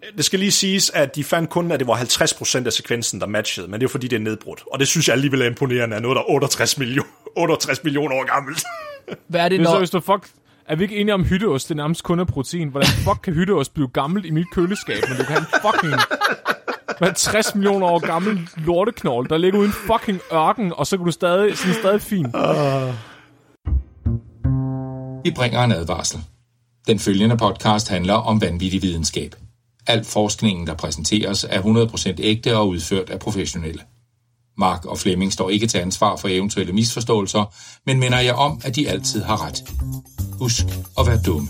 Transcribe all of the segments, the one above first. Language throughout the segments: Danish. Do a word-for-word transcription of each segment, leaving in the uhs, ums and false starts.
det skal lige siges, at de fandt kun, at det var halvtreds procent af sekvensen, der matchede, men det er fordi, det er nedbrudt. Og det synes jeg alligevel er imponerende, at noget, der er otteogtres millioner år gammelt. Hvad er det, når... Hvis du fuck... Er vi ikke enige om hytteost? Det er nærmest kun af protein. Hvordan fuck kan hytteost blive gammelt i mit køleskab, men du kan have en fucking... halvtreds millioner år gammel lorteknold, der ligger uden fucking ørken, og så kan du stadig, sådan stadig fint. Uh. Vi bringer en advarsel. Den følgende podcast handler om vanvittig videnskab. Al forskningen, der præsenteres, er hundrede procent ægte og udført af professionelle. Mark og Flemming står ikke til ansvar for eventuelle misforståelser, men minder jer om, at de altid har ret. Husk at være dumme.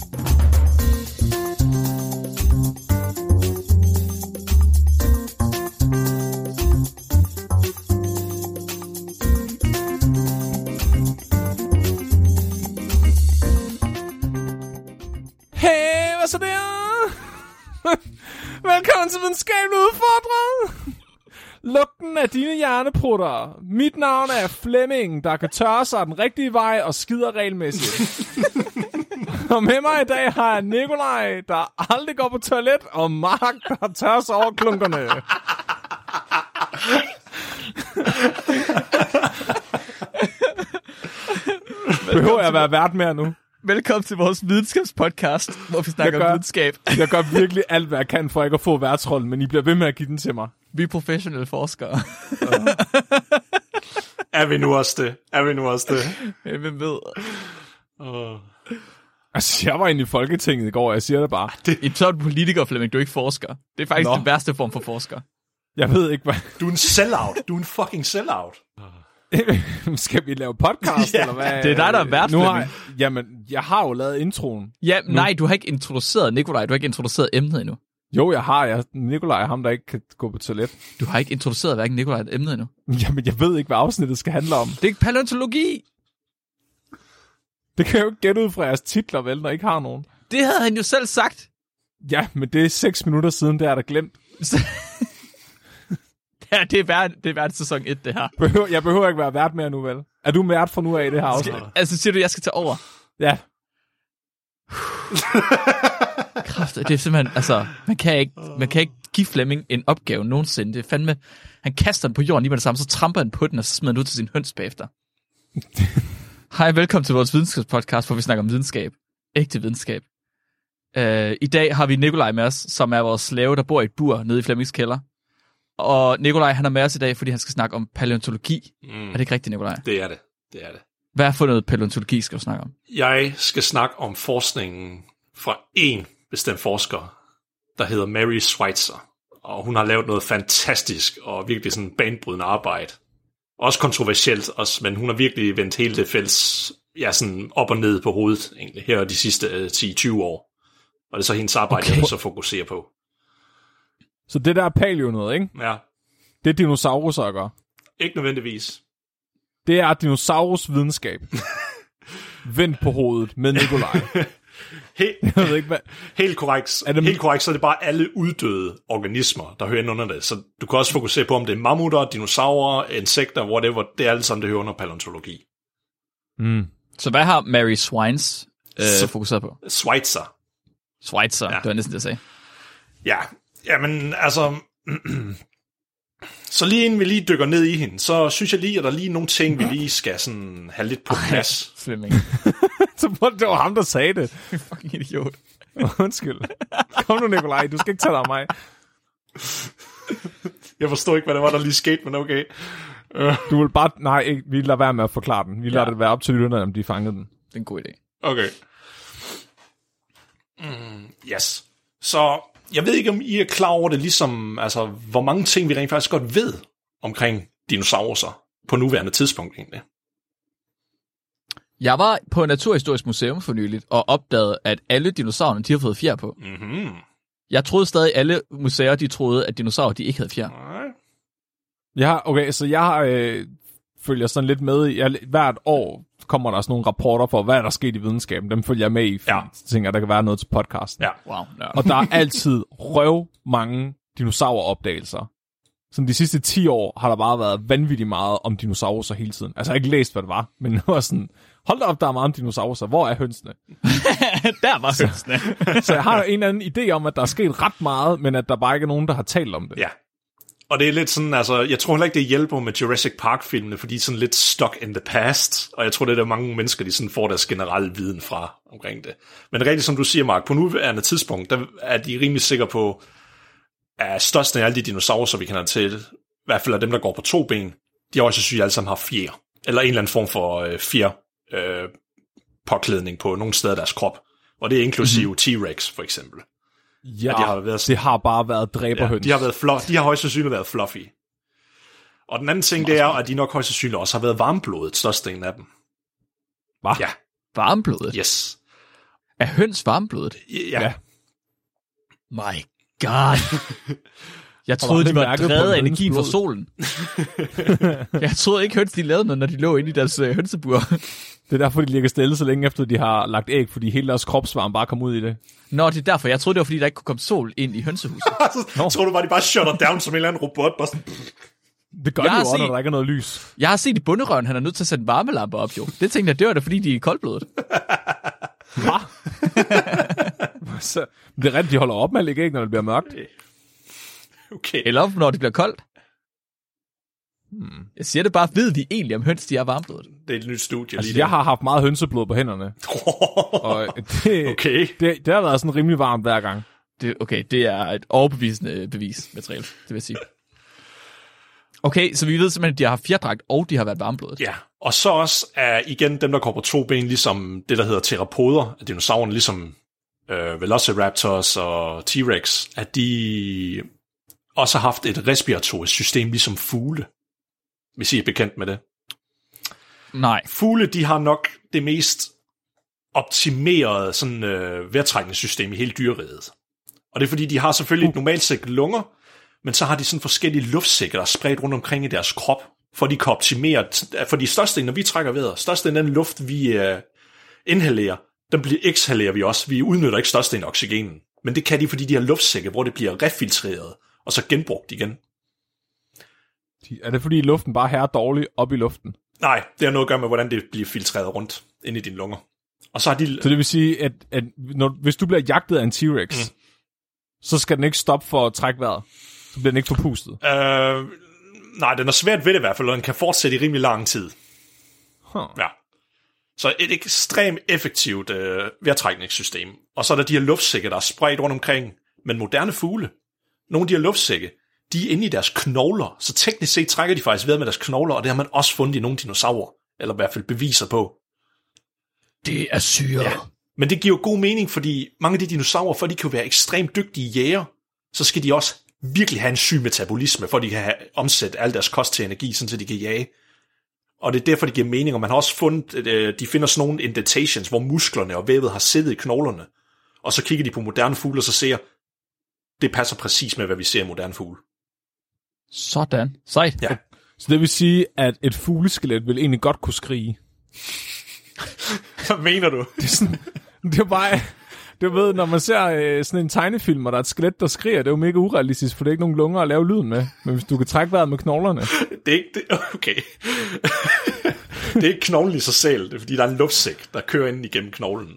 Hey, hvad så der? Velkommen til Videnskabeligt Udfordret. Lugten af dine hjerneprutter. Mit navn er Flemming, der kan tørre sig den rigtige vej og skider regelmæssigt. Og med mig i dag har jeg Nikolaj, der aldrig går på toilet, og Mark, der tørrer sig over klunkerne. Behøver jeg at være vært mere nu? Velkommen til vores videnskabspodcast, hvor vi snakker gør, om videnskab. Jeg gør virkelig alt, hvad jeg kan, for ikke at få værtsrollen, men I bliver ved med at give den til mig. Vi er professionelle forskere. Uh. Er vi nu også det? Er vi nu også det? Ja, hvem ved? Uh. Altså, jeg var inde i Folketinget i går, og jeg siger det bare. Det... Så er du politiker, Flemming, du er ikke forsker. Det er faktisk Nå. den værste form for forsker. Jeg ved ikke, hvad... Du er en sellout. Du er en fucking sellout. Skal vi lave podcast, ja, eller hvad? Det er dig, der er vært, nu Flemming. har, Jamen, jeg har jo lavet introen. Ja, nej, du har ikke introduceret Nikolaj, du har ikke introduceret emnet endnu. Jo, jeg har. Jeg, Nikolaj er ham, der ikke kan gå på toilet. Du har ikke introduceret hverken Nikolaj eller emnet endnu. Jamen, jeg ved ikke, hvad afsnittet skal handle om. Det er ikke paleontologi. Det kan jeg jo ikke gætte ud fra jeres titler, vel, når I ikke har nogen. Det havde han jo selv sagt. Ja, men det er seks minutter siden, det er der glemt. Ja, det er vært, det er vært sæson et, det her. Behøver, jeg behøver ikke være vært mere nu, vel? Er du vært fra nu af i det her afsnit? Skal, altså, siger du, jeg skal tage over? Ja. Kraft, det er simpelthen, altså, man kan ikke, man kan ikke give Flemming en opgave nogensinde. Det er fandme, han kaster den på jorden lige med det samme, så tramper han på den, og så smider den ud til sin høns bagefter. Hej, velkommen til vores videnskabspodcast, hvor vi snakker om videnskab. Ægte videnskab. Uh, I dag har vi Nikolaj med os, som er vores slave, der bor i et bur nede i Flemmings kælder. Og Nikolaj, han er med os i dag, fordi han skal snakke om paleontologi. Mm. Er det ikke rigtigt, Nikolaj? Det er det. Det er det. Hvad er for noget paleontologi, skal du snakke om? Jeg skal snakke om forskningen fra en bestemt forsker, der hedder Mary Schweitzer. Og hun har lavet noget fantastisk og virkelig sådan banebrydende arbejde. Også kontroversielt, også, men hun har virkelig vendt hele det fælles ja, sådan op og ned på hovedet egentlig, her de sidste ti til tyve år. Og det er så hendes arbejde, okay. Jeg vil så fokusere på. Så det der er paleo noget, ikke? Ja. Det er dinosauruser at gøre. Ikke nødvendigvis. Det er dinosaurusvidenskab. Vendt på hovedet med Nikolaj. Helt, jeg ved ikke, hvad... helt, korrekt, det... helt korrekt, så er det bare alle uddøde organismer, der hører ind under det. Så du kan også fokusere på, om det er mammutter, dinosaurer, insekter, whatever. Det er alle sammen, det hører under paleontologi. Mm. Så hvad har Mary Schweitzer øh, så... fokuseret på? Schweitzer. Schweitzer, ja. Det var næsten det, jeg sagde. Ja, jamen altså... Så lige inden vi lige dykker ned i hende, så synes jeg lige, at der er lige nogle ting, vi lige skal sådan have lidt på plads. Flemming. Så det var ham, der sagde det. Fucking idiot. Undskyld. Kom nu, Nikolaj, du skal ikke tage dig af mig. Jeg forstår ikke, hvad det var, der lige skete, men okay. Uh. Du vil bare... Nej, ikke, vi lader være med at forklare den. Vi lader ja. det være op til lytterne, om de fangede den. Det er en god idé. Okay. Mm, yes. Så... Jeg ved ikke, om I er klar over det, ligesom, altså, hvor mange ting vi rent faktisk godt ved omkring dinosaurer på nuværende tidspunkt egentlig. Jeg var på Naturhistorisk Museum for nyligt og opdagede, at alle dinosaurerne, de har fået fjer på. Mm-hmm. Jeg troede stadig, at alle museer, de troede, at dinosaurer, de ikke havde fjer. Nej. Ja, okay, så jeg har, øh, følger sådan lidt med i, jeg, hvert år kommer der sådan nogle rapporter for, hvad er der sket i videnskaben. Dem følger jeg med i, ja. Så tænker jeg, der kan være noget til podcasten. Ja. Wow, ja. Og der er altid røv mange dinosauropdagelser. Sådan de sidste ti år har der bare været vanvittigt meget om dinosaurer hele tiden. Altså jeg har ikke læst, hvad det var, men det var sådan, Hold da op, der er meget om dinosaurer. Hvor er hønsene? Der var hønsene. Så jeg har en eller anden idé om, at der er sket ret meget, men at der bare ikke er nogen, der har talt om det. Ja. Og det er lidt sådan, altså, jeg tror heller ikke, det hjælper med Jurassic Park-filmene, fordi de er sådan lidt stuck in the past, og jeg tror, det er der mange mennesker, de sådan får deres generelle viden fra omkring det. Men rigtigt, som du siger, Mark, på nuværende tidspunkt, der er de rimelig sikre på, at størsten af alle de dinosaurer, som vi kender til, i hvert fald af dem, der går på to ben, de har også sygt alle sammen har fjer, eller en eller anden form for øh, fjer øh, påklædning på nogle steder af deres krop, og det er inklusive mm-hmm. T-Rex, for eksempel. Ja, de har været, det har bare været dræberhøns. Ja, de har været fluff, de har højst sandsynligt været fluffy. Og den anden ting, det er, at de nok højst sandsynligt også har været varmblodet, størstedelen af dem. Hvad? Ja. Varmblodet? Yes. Er høns varmblodet? Ja. ja. My god. Jeg troede, de var drevet af energien fra solen. Jeg troede ikke, høns de lavede noget, når de lå inde i deres øh, hønsebur. Det er derfor, de ligger stille så længe efter, de har lagt æg, fordi hele deres kropsvarme bare kom ud i det. Nå, det er derfor. Jeg troede, det var, fordi der ikke kunne komme sol ind i hønsehuset. Så tror du bare, de bare shutter down som en eller anden robot? Bare sådan... Det gør de jo også, når der ikke er noget lys. Jeg har set i bunderøven, han er nødt til at sætte en varmelampe op, jo. Det tænkte jeg, det var det, fordi de er koldblodet. Hvad? Så, det er rigtigt, de holder op med at lægge æg, når det bliver mørkt. Okay. Eller når det bliver koldt. Hmm. Jeg siger det bare, ved de egentlig, om høns de er varmblodet? Det er et nyt studie. Altså, lige jeg har haft meget hønseblod på hænderne. Og det, okay. det, det har været sådan rimelig varmt hver gang. Det, okay, det er et overbevisende bevismateriale, det vil jeg sige. Okay, så vi ved simpelthen, at de har haft fjerdragt, og de har været varmblodet. Ja, og så også er igen dem, der går på to ben, ligesom det, der hedder terapoder, af dinosaurerne, ligesom øh, Velociraptors og T-Rex, at de også har haft et respiratorisk system, ligesom fugle, hvis I er bekendt med det. Nej. Fugle, de har nok det mest optimerede sådan, øh, vejrtrækningssystem i hele dyreriget. Og det er fordi, de har selvfølgelig uh. normalt set lunger, men så har de sådan forskellige luftsække, der er spredt rundt omkring i deres krop, for de kan optimere, for de største, når vi trækker vejret, største af den luft, vi uh, inhalerer, den bliver exhalerer vi også. Vi udnytter ikke største af oxygenen. Men det kan de, fordi de har luftsække, hvor det bliver refiltreret, og så genbrugt igen. Er det fordi luften bare her dårligt op i luften? Nej, det har noget at gøre med, hvordan det bliver filtreret rundt ind i dine lunger. Og så har de... Så det vil sige, at, at når, hvis du bliver jagtet af en T-Rex, mm. så skal den ikke stoppe for at trække vejret? Så bliver den ikke forpustet? Øh, nej, den er svært ved det i hvert fald, og den kan fortsætte i rimelig lang tid. Huh. Ja. Så et ekstremt effektivt øh, vejrtrækningssystem. Og så er der de her luftsække, der er spredt rundt omkring. Men moderne fugle, nogle af de her luftsække, de er inde i deres knogler. Så teknisk set trækker de faktisk vejret med deres knogler, og det har man også fundet i nogle dinosaurer. Eller i hvert fald beviser på. Det er syre. Ja. Men det giver jo god mening, fordi mange af de dinosaurer, for de kan jo være ekstremt dygtige jæger, så skal de også virkelig have en syg metabolisme, for at de kan have, omsætte al deres kost til energi, så de kan jage. Og det er derfor, det giver mening, og man har også fundet, øh, de finder sådan nogle indentations, hvor musklerne og vævet har siddet i knoglerne, og så kigger de på moderne fugle, og så ser, det passer præcis med, hvad vi ser i moderne fugle. Sådan. Sejt. Ja. Så det vil sige, at et fugleskelet vil egentlig godt kunne skrige. Hvad mener du? Det er, sådan, det er bare... Du ved, når man ser øh, sådan en tegnefilm, og der er et skelet, der skriger, det er jo mega urealistisk, for det er ikke nogen lunger at lave lyden med. Men hvis du kan trække vejret med knoglerne... Det er ikke... Det, okay. Det er ikke knoglen i sig selv, det er fordi, der er en luftsæk, der kører ind igennem knoglen.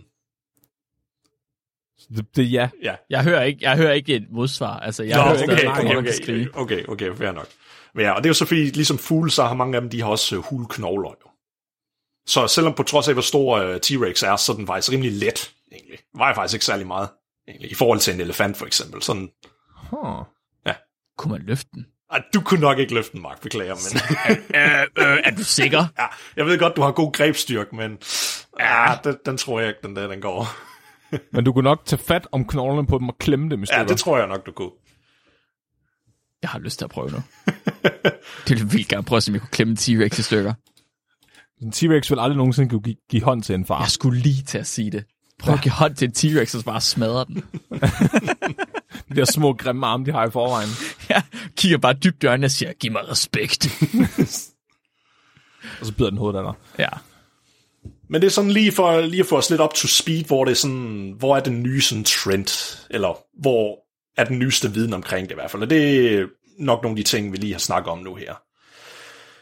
Det, det er ja. ja. Jeg hører ikke, jeg hører ikke et modsvar. Altså, jeg Nå, hører okay, stadig, okay, okay, okay, okay, okay, fair nok. Men ja, og det er jo så fordi, ligesom fugle, så har mange af dem, de har også uh, hulknogler jo. Så selvom på trods af, hvor stor uh, T-Rex er, så er den faktisk rimelig let, egentlig. Vejer faktisk ikke særlig meget, egentlig. I forhold til en elefant, for eksempel. Sådan, huh. ja. Kunne man løfte den? Ej, du kunne nok ikke løfte den, Mark, beklager, men... øh, øh, er du sikker? Ja, jeg ved godt, du har god grebstyrke, men... Ja, den, den tror jeg ikke, den der, den går. Men du kunne nok tage fat om knoglerne på dem og klemme dem i stykker. Ja, det tror jeg nok, du kunne. Jeg har lyst til at prøve nu. Det ville vildt gerne prøve, om jeg kunne klemme en T-Rex i stykker. En T-Rex vil aldrig nogensinde kunne give, give hånd til en far. Jeg skulle lige til at sige det. Prøv at give hånd til en T-Rex og bare smadre den. De der små grimme arme, de har i forvejen. Ja, kigger bare dybt i øjnene og siger, giv mig respekt. Og så bider den hovedet af dig. Ja. Men det er sådan lige for, lige at få os lidt up to speed, hvor det er sådan, hvor er den nye sådan trend, eller hvor er den nyeste viden omkring det i hvert fald. Og det er nok nogle af de ting, vi lige har snakket om nu her.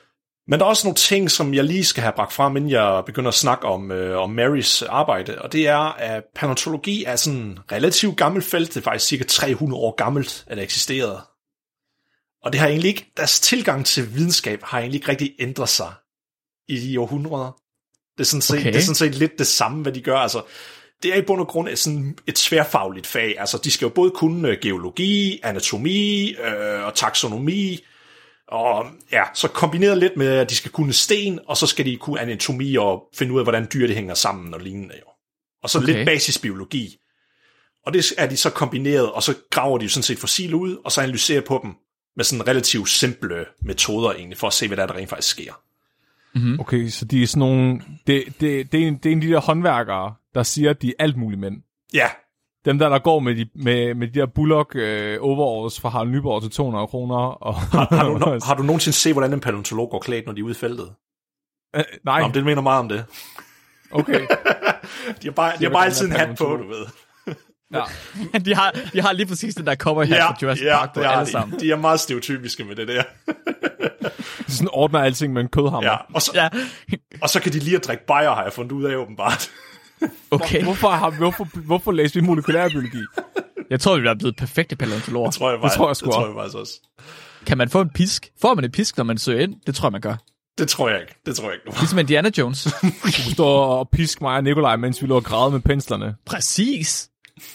Men der er også nogle ting, som jeg lige skal have bragt frem, inden jeg begynder at snakke om, øh, om Marys arbejde, og det er, at paleontologi er sådan en relativt gammelt felt. Det er faktisk cirka tre hundrede år gammelt, at det eksisterede. Og det har egentlig ikke, deres tilgang til videnskab har egentlig ikke rigtig ændret sig i de århundreder. Det er sådan set, okay. det er sådan set lidt det samme, hvad de gør. Altså, det er i bund og grund et, sådan et tværfagligt fag. Altså, de skal jo både kunne geologi, anatomi øh, og taksonomi, og ja, så kombineret lidt med, at de skal kunne sten, og så skal de kunne anatomi og finde ud af, hvordan dyr det hænger sammen og lignende. Jo. Og så okay. lidt basisbiologi. Og det er de så kombineret, og så graver de jo sådan set fossiler ud, og så analyserer på dem med sådan relativt simple metoder egentlig, for at se, hvad der, der rent faktisk sker. Mm-hmm. Okay, så de er sådan nogle... Det, det, det, er en, det er en af de der håndværkere, der siger, at de er alt muligt mænd. Ja. Dem der, der går med de, med, med de der Bullock øh, overalls fra Harald Nyborg til to hundrede kroner. Og har, har, du no, har du nogensinde set, hvordan en paleontolog går klædt, når de er ude i feltet? Øh, nej. Nå, det mener meget om det. Okay. de har bare, de har bare altid en hat på, du ved. Ja. de, har, de har lige præcis den der cover her ja, fra Jurassic ja, Park på alle sammen. De er meget stereotypiske med det der. De sådan ordner alting med en kødhammer. Ja, og, så, ja. og så kan de lige at drikke bajer, har jeg fundet ud af åbenbart. Okay. Hvorfor, har, hvorfor, hvorfor læser vi molekylærbiologi? Jeg tror, vi er blevet perfekte paleontologer. Det tror jeg, bare, det tror jeg, det tror jeg faktisk også. Kan man få en pisk? Får man en pisk, når man søger ind? Det tror jeg, man gør. Det tror jeg ikke. Det tror jeg ikke. Ligesom Indiana Jones. Du står og pisk mig og Nikolaj, mens vi lå og græde med penslerne. Præcis.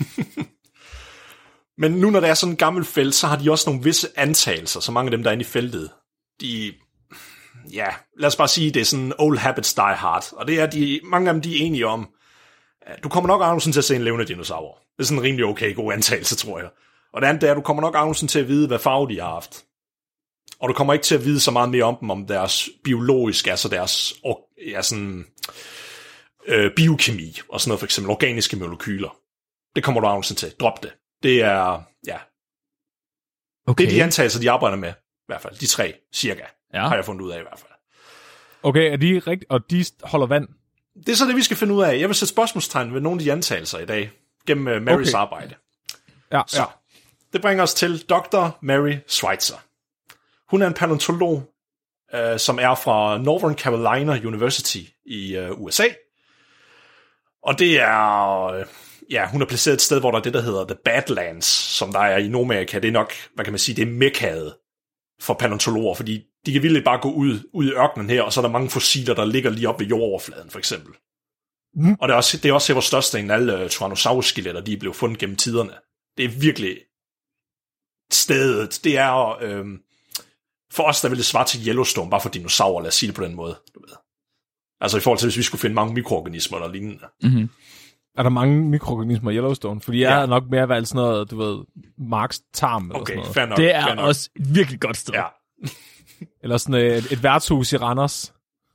Men nu, når det er sådan en gammel felt, så har de også nogle visse antagelser, så mange af dem, der er inde i feltet, de... Ja, lad os bare sige, det er sådan old habits die hard. Og det er de, mange af dem, de er enige om, du kommer nok aldrig til at se en levende dinosaur. Det er sådan en rimelig okay god antagelse, tror jeg. Og det andet er, at du kommer nok aldrig til at vide, hvad farve de har haft. Og du kommer ikke til at vide så meget mere om dem, om deres biologiske, altså deres ja, sådan, øh, biokemi, og sådan noget, for eksempel organiske molekyler. Det kommer du aldrig til. Drop det. Det er, ja. Okay. Det er de antagelser, de arbejder med, i hvert fald. De tre, cirka, ja. Har jeg fundet ud af i hvert fald. Okay, er de rigtigt, og de holder vand? Det er så det, vi skal finde ud af. Jeg vil sætte spørgsmålstegn ved nogle af de antagelser i dag, gennem uh, Marys okay. arbejde. Ja, så, ja. Det bringer os til doktor Mary Schweitzer. Hun er en paleontolog, uh, som er fra Northern Carolina University i uh, U S A. Og det er... Uh, ja, hun er placeret et sted, hvor der er det, der hedder The Badlands, som der er i Nordamerika. Det er nok, hvad kan man sige, det er mekkaet for paleontologer, fordi de kan virkelig bare gå ud, ud i ørkenen her, og så er der mange fossiler, der ligger lige oppe ved jordoverfladen, for eksempel. Mm. Og det er også, det er også her, hvor størstedelen af alle uh, Tyrannosaurus-skeletter, de er blevet fundet gennem tiderne. Det er virkelig stedet. Det er, øh, for os, der vil det svare til Yellowstone, bare for dinosaurer, lad os sige det på den måde. Du ved. Altså i forhold til, hvis vi skulle finde mange mikroorganismer eller lignende. Mm-hmm. Er der mange mikroorganismer i Yellowstone? Fordi jeg ja. er nok mere valgt sådan noget, du ved, Marks tarm eller okay, sådan noget. Fair nok, det er fair nok. også et virkelig godt sted. Ja. Eller sådan et, et værtshus i Randers.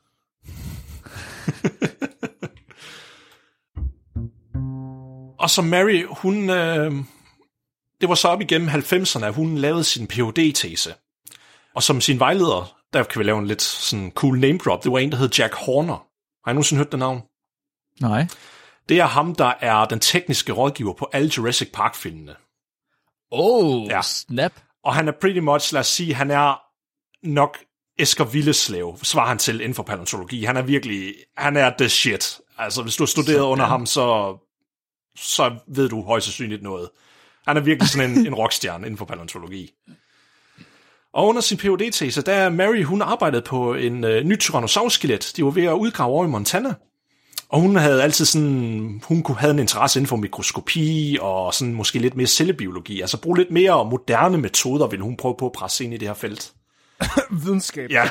Og så Mary, hun... Øh, det var så op igennem halvfemserne, at hun lavede sin P H D-tese. Og som sin vejleder, der kan vi lave en lidt sådan cool name drop, det var en, der hed Jack Horner. Har I nogensinde hørt det navn? Nej. Det er ham, der er den tekniske rådgiver på alle Jurassic Park-filmene. Oh, ja. Snap. Og han er pretty much, lad os sige, han er nok Esker Willerslev, svarer han til inden for paleontologi. Han er virkelig, han er the shit. Altså, hvis du har studeret så, under ja. ham, så, så ved du højst sandsynligt noget. Han er virkelig sådan en, en rockstjerne inden for paleontologi. Og under sin P H D-tese, der er Mary, hun arbejdede på en uh, ny Tyrannosaurus-skelet. De var ved at udgrave over i Montana. Og hun havde altid sådan, hun kunne have en interesse inden for mikroskopi og sådan måske lidt mere cellebiologi. Altså bruge lidt mere moderne metoder, ville hun prøve på at presse ind i det her felt. Videnskab. Ja.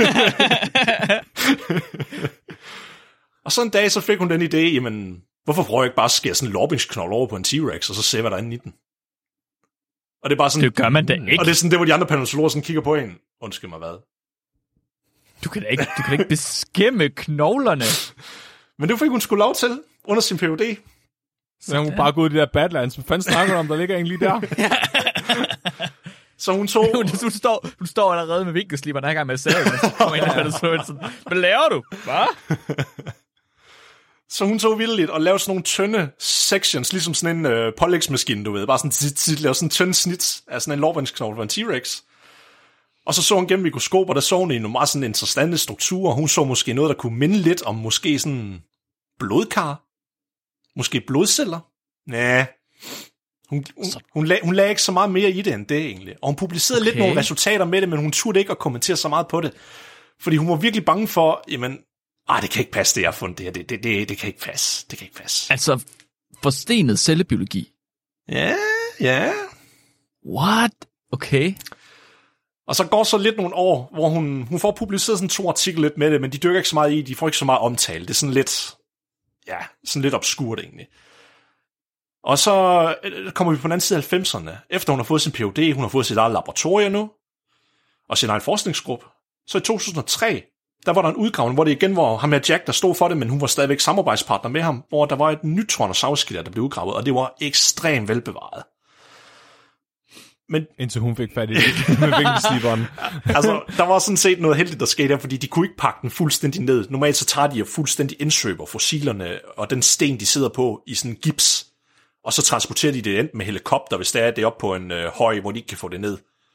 Og så en dag, så fik hun den idé, jamen, hvorfor prøver jeg ikke bare at skære sådan en lobbingsknold over på en T-Rex, og så se, hvad der er inde i den? Og det er bare sådan... Det gør man da ikke. Og det er sådan det, hvor de andre paleontologer sådan kigger på en. Undskyld mig, hvad? Du kan da ikke, du kan da ikke beskimme knoglerne. Men det fik hun sgu lov til under sin P H D. Så hun bare gå ud i de der Badlands. Hvad fanden snakker du om, der ligger egentlig der? Så hun tog... du, du, står, du står allerede med vinkelslipperne her gang med sagen, og så kommer ind og sådan, hvad laver du? Hvad? Så hun tog vildt og lavede sådan nogle tynde sections, ligesom sådan en øh, pålægsmaskine, du ved. Bare sådan tit, tit, lavede sådan en tynd snit af sådan en lårbåndsknogle for en T-Rex. Og så så hun gennem mikroskoper, der så hun i nogle meget sådan interessante strukturer. Hun så måske noget, der kunne minde lidt om måske sådan blodkar. Måske blodceller. Næh. Hun, hun, hun, lag, hun lagde ikke så meget mere i det end det egentlig. Og hun publicerede okay. lidt nogle resultater med det, men hun turde ikke at kommentere så meget på det. Fordi hun var virkelig bange for, jamen, ah, det kan ikke passe, det jeg har fundet det her. Det, det, det, det kan ikke passe. Det kan ikke passe. Altså, forstenet cellebiologi. Ja, ja. What? Okay. Og så går så lidt nogle år, hvor hun, hun får publiceret sådan to artikler lidt med det, men de dykker ikke så meget i, de får ikke så meget omtale. Det er sådan lidt, ja, sådan lidt obskurt egentlig. Og så kommer vi på den anden side af halvfemserne. Efter hun har fået sin P H D, hun har fået sit eget laboratorie nu, og sin egen forskningsgruppe. Så i to tusind og tre, der var der en udgravning, hvor det igen var ham med Jack, der stod for det, men hun var stadigvæk samarbejdspartner med ham, hvor der var et nyt Tyrannosaurus-skelet, der blev udgravet, og det var ekstremt velbevaret. Men, indtil hun fik fat i det med vinkelsliberen. Altså, der var sådan set noget heldigt, der skete der, fordi de kunne ikke pakke den fuldstændig ned. Normalt så tager de og fuldstændig indsøber fossilerne, og den sten, de sidder på, i sådan en gips, og så transporterer de det enten med helikopter, hvis det er det op på en øh, høj, hvor de ikke kan få det ned.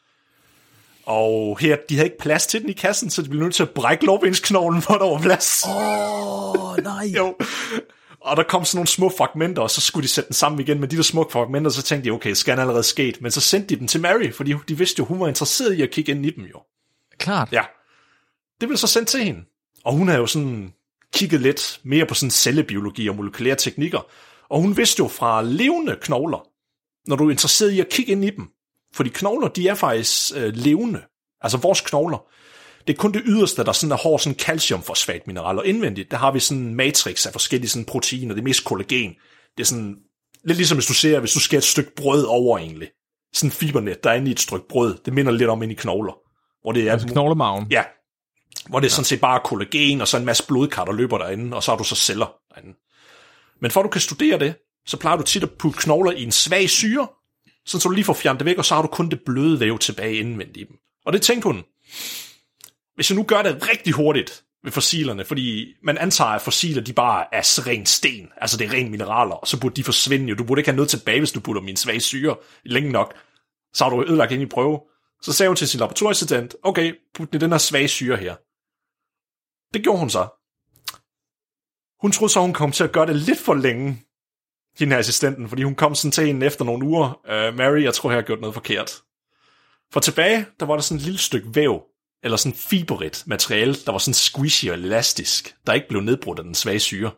Og her, de havde ikke plads til den i kassen, så de blev nødt til at brække lårbensknoglen, for der var plads. Åh, oh, nej. Jo. Og der kom sådan nogle små fragmenter, og så skulle de sætte den sammen igen med de der små fragmenter, så tænkte de, okay, det skal allerede sket. Men så sendte de dem til Mary, fordi de vidste jo, hun var interesseret i at kigge ind i dem jo. Klart. Ja. Det blev så sendt til hende. Og hun havde jo sådan kigget lidt mere på sådan cellebiologi og molekylære teknikker. Og hun vidste jo fra levende knogler, når du er interesseret i at kigge ind i dem. Fordi knogler, de er faktisk øh, levende. Altså vores knogler. Det er kun det yderste, der sådan er hård sådan calciumfosfatmineral, og indvendigt, der har vi sådan en matrix af forskellige sådan proteiner, det er mest kollagen. Det er sådan lidt ligesom hvis du ser, hvis du skærer et stykke brød over egentlig. Sådan en fibernet, der er inde i et stykke brød, det minder lidt om ind i knogler. Hvor det er altså knoglemagen. Ja. Hvor det er sådan set bare kollagen og så en masse blodkar, der løber derinde, og så har du så celler derinde. Men for at du kan studere det, så plejer du tit at putte knogler i en svag syre, sådan så du lige får fjernet det væk, og så har du kun det bløde væv tilbage indvendigt i dem. Og det tænkte hun. Hvis jeg nu gør det rigtig hurtigt ved fossilerne, fordi man antager, at fossiler de bare er ren sten, altså det er ren mineraler, og så burde de forsvinde jo. Du burde ikke have noget tilbage, hvis du putter dem i en svag syre længe nok. Så har du ødelagt ind i prøve. Så sagde hun til sin laboratorieassistent, okay, put den her svage syre her. Det gjorde hun så. Hun troede så, hun kom til at gøre det lidt for længe, hende her assistenten, fordi hun kom sådan til hende efter nogle uger. Uh, Mary, jeg tror, jeg har gjort noget forkert. For tilbage, der var der sådan et lille stykke væv, eller sådan fiberigt materiale, der var sådan squishy og elastisk, der ikke blev nedbrudt af den svage syre.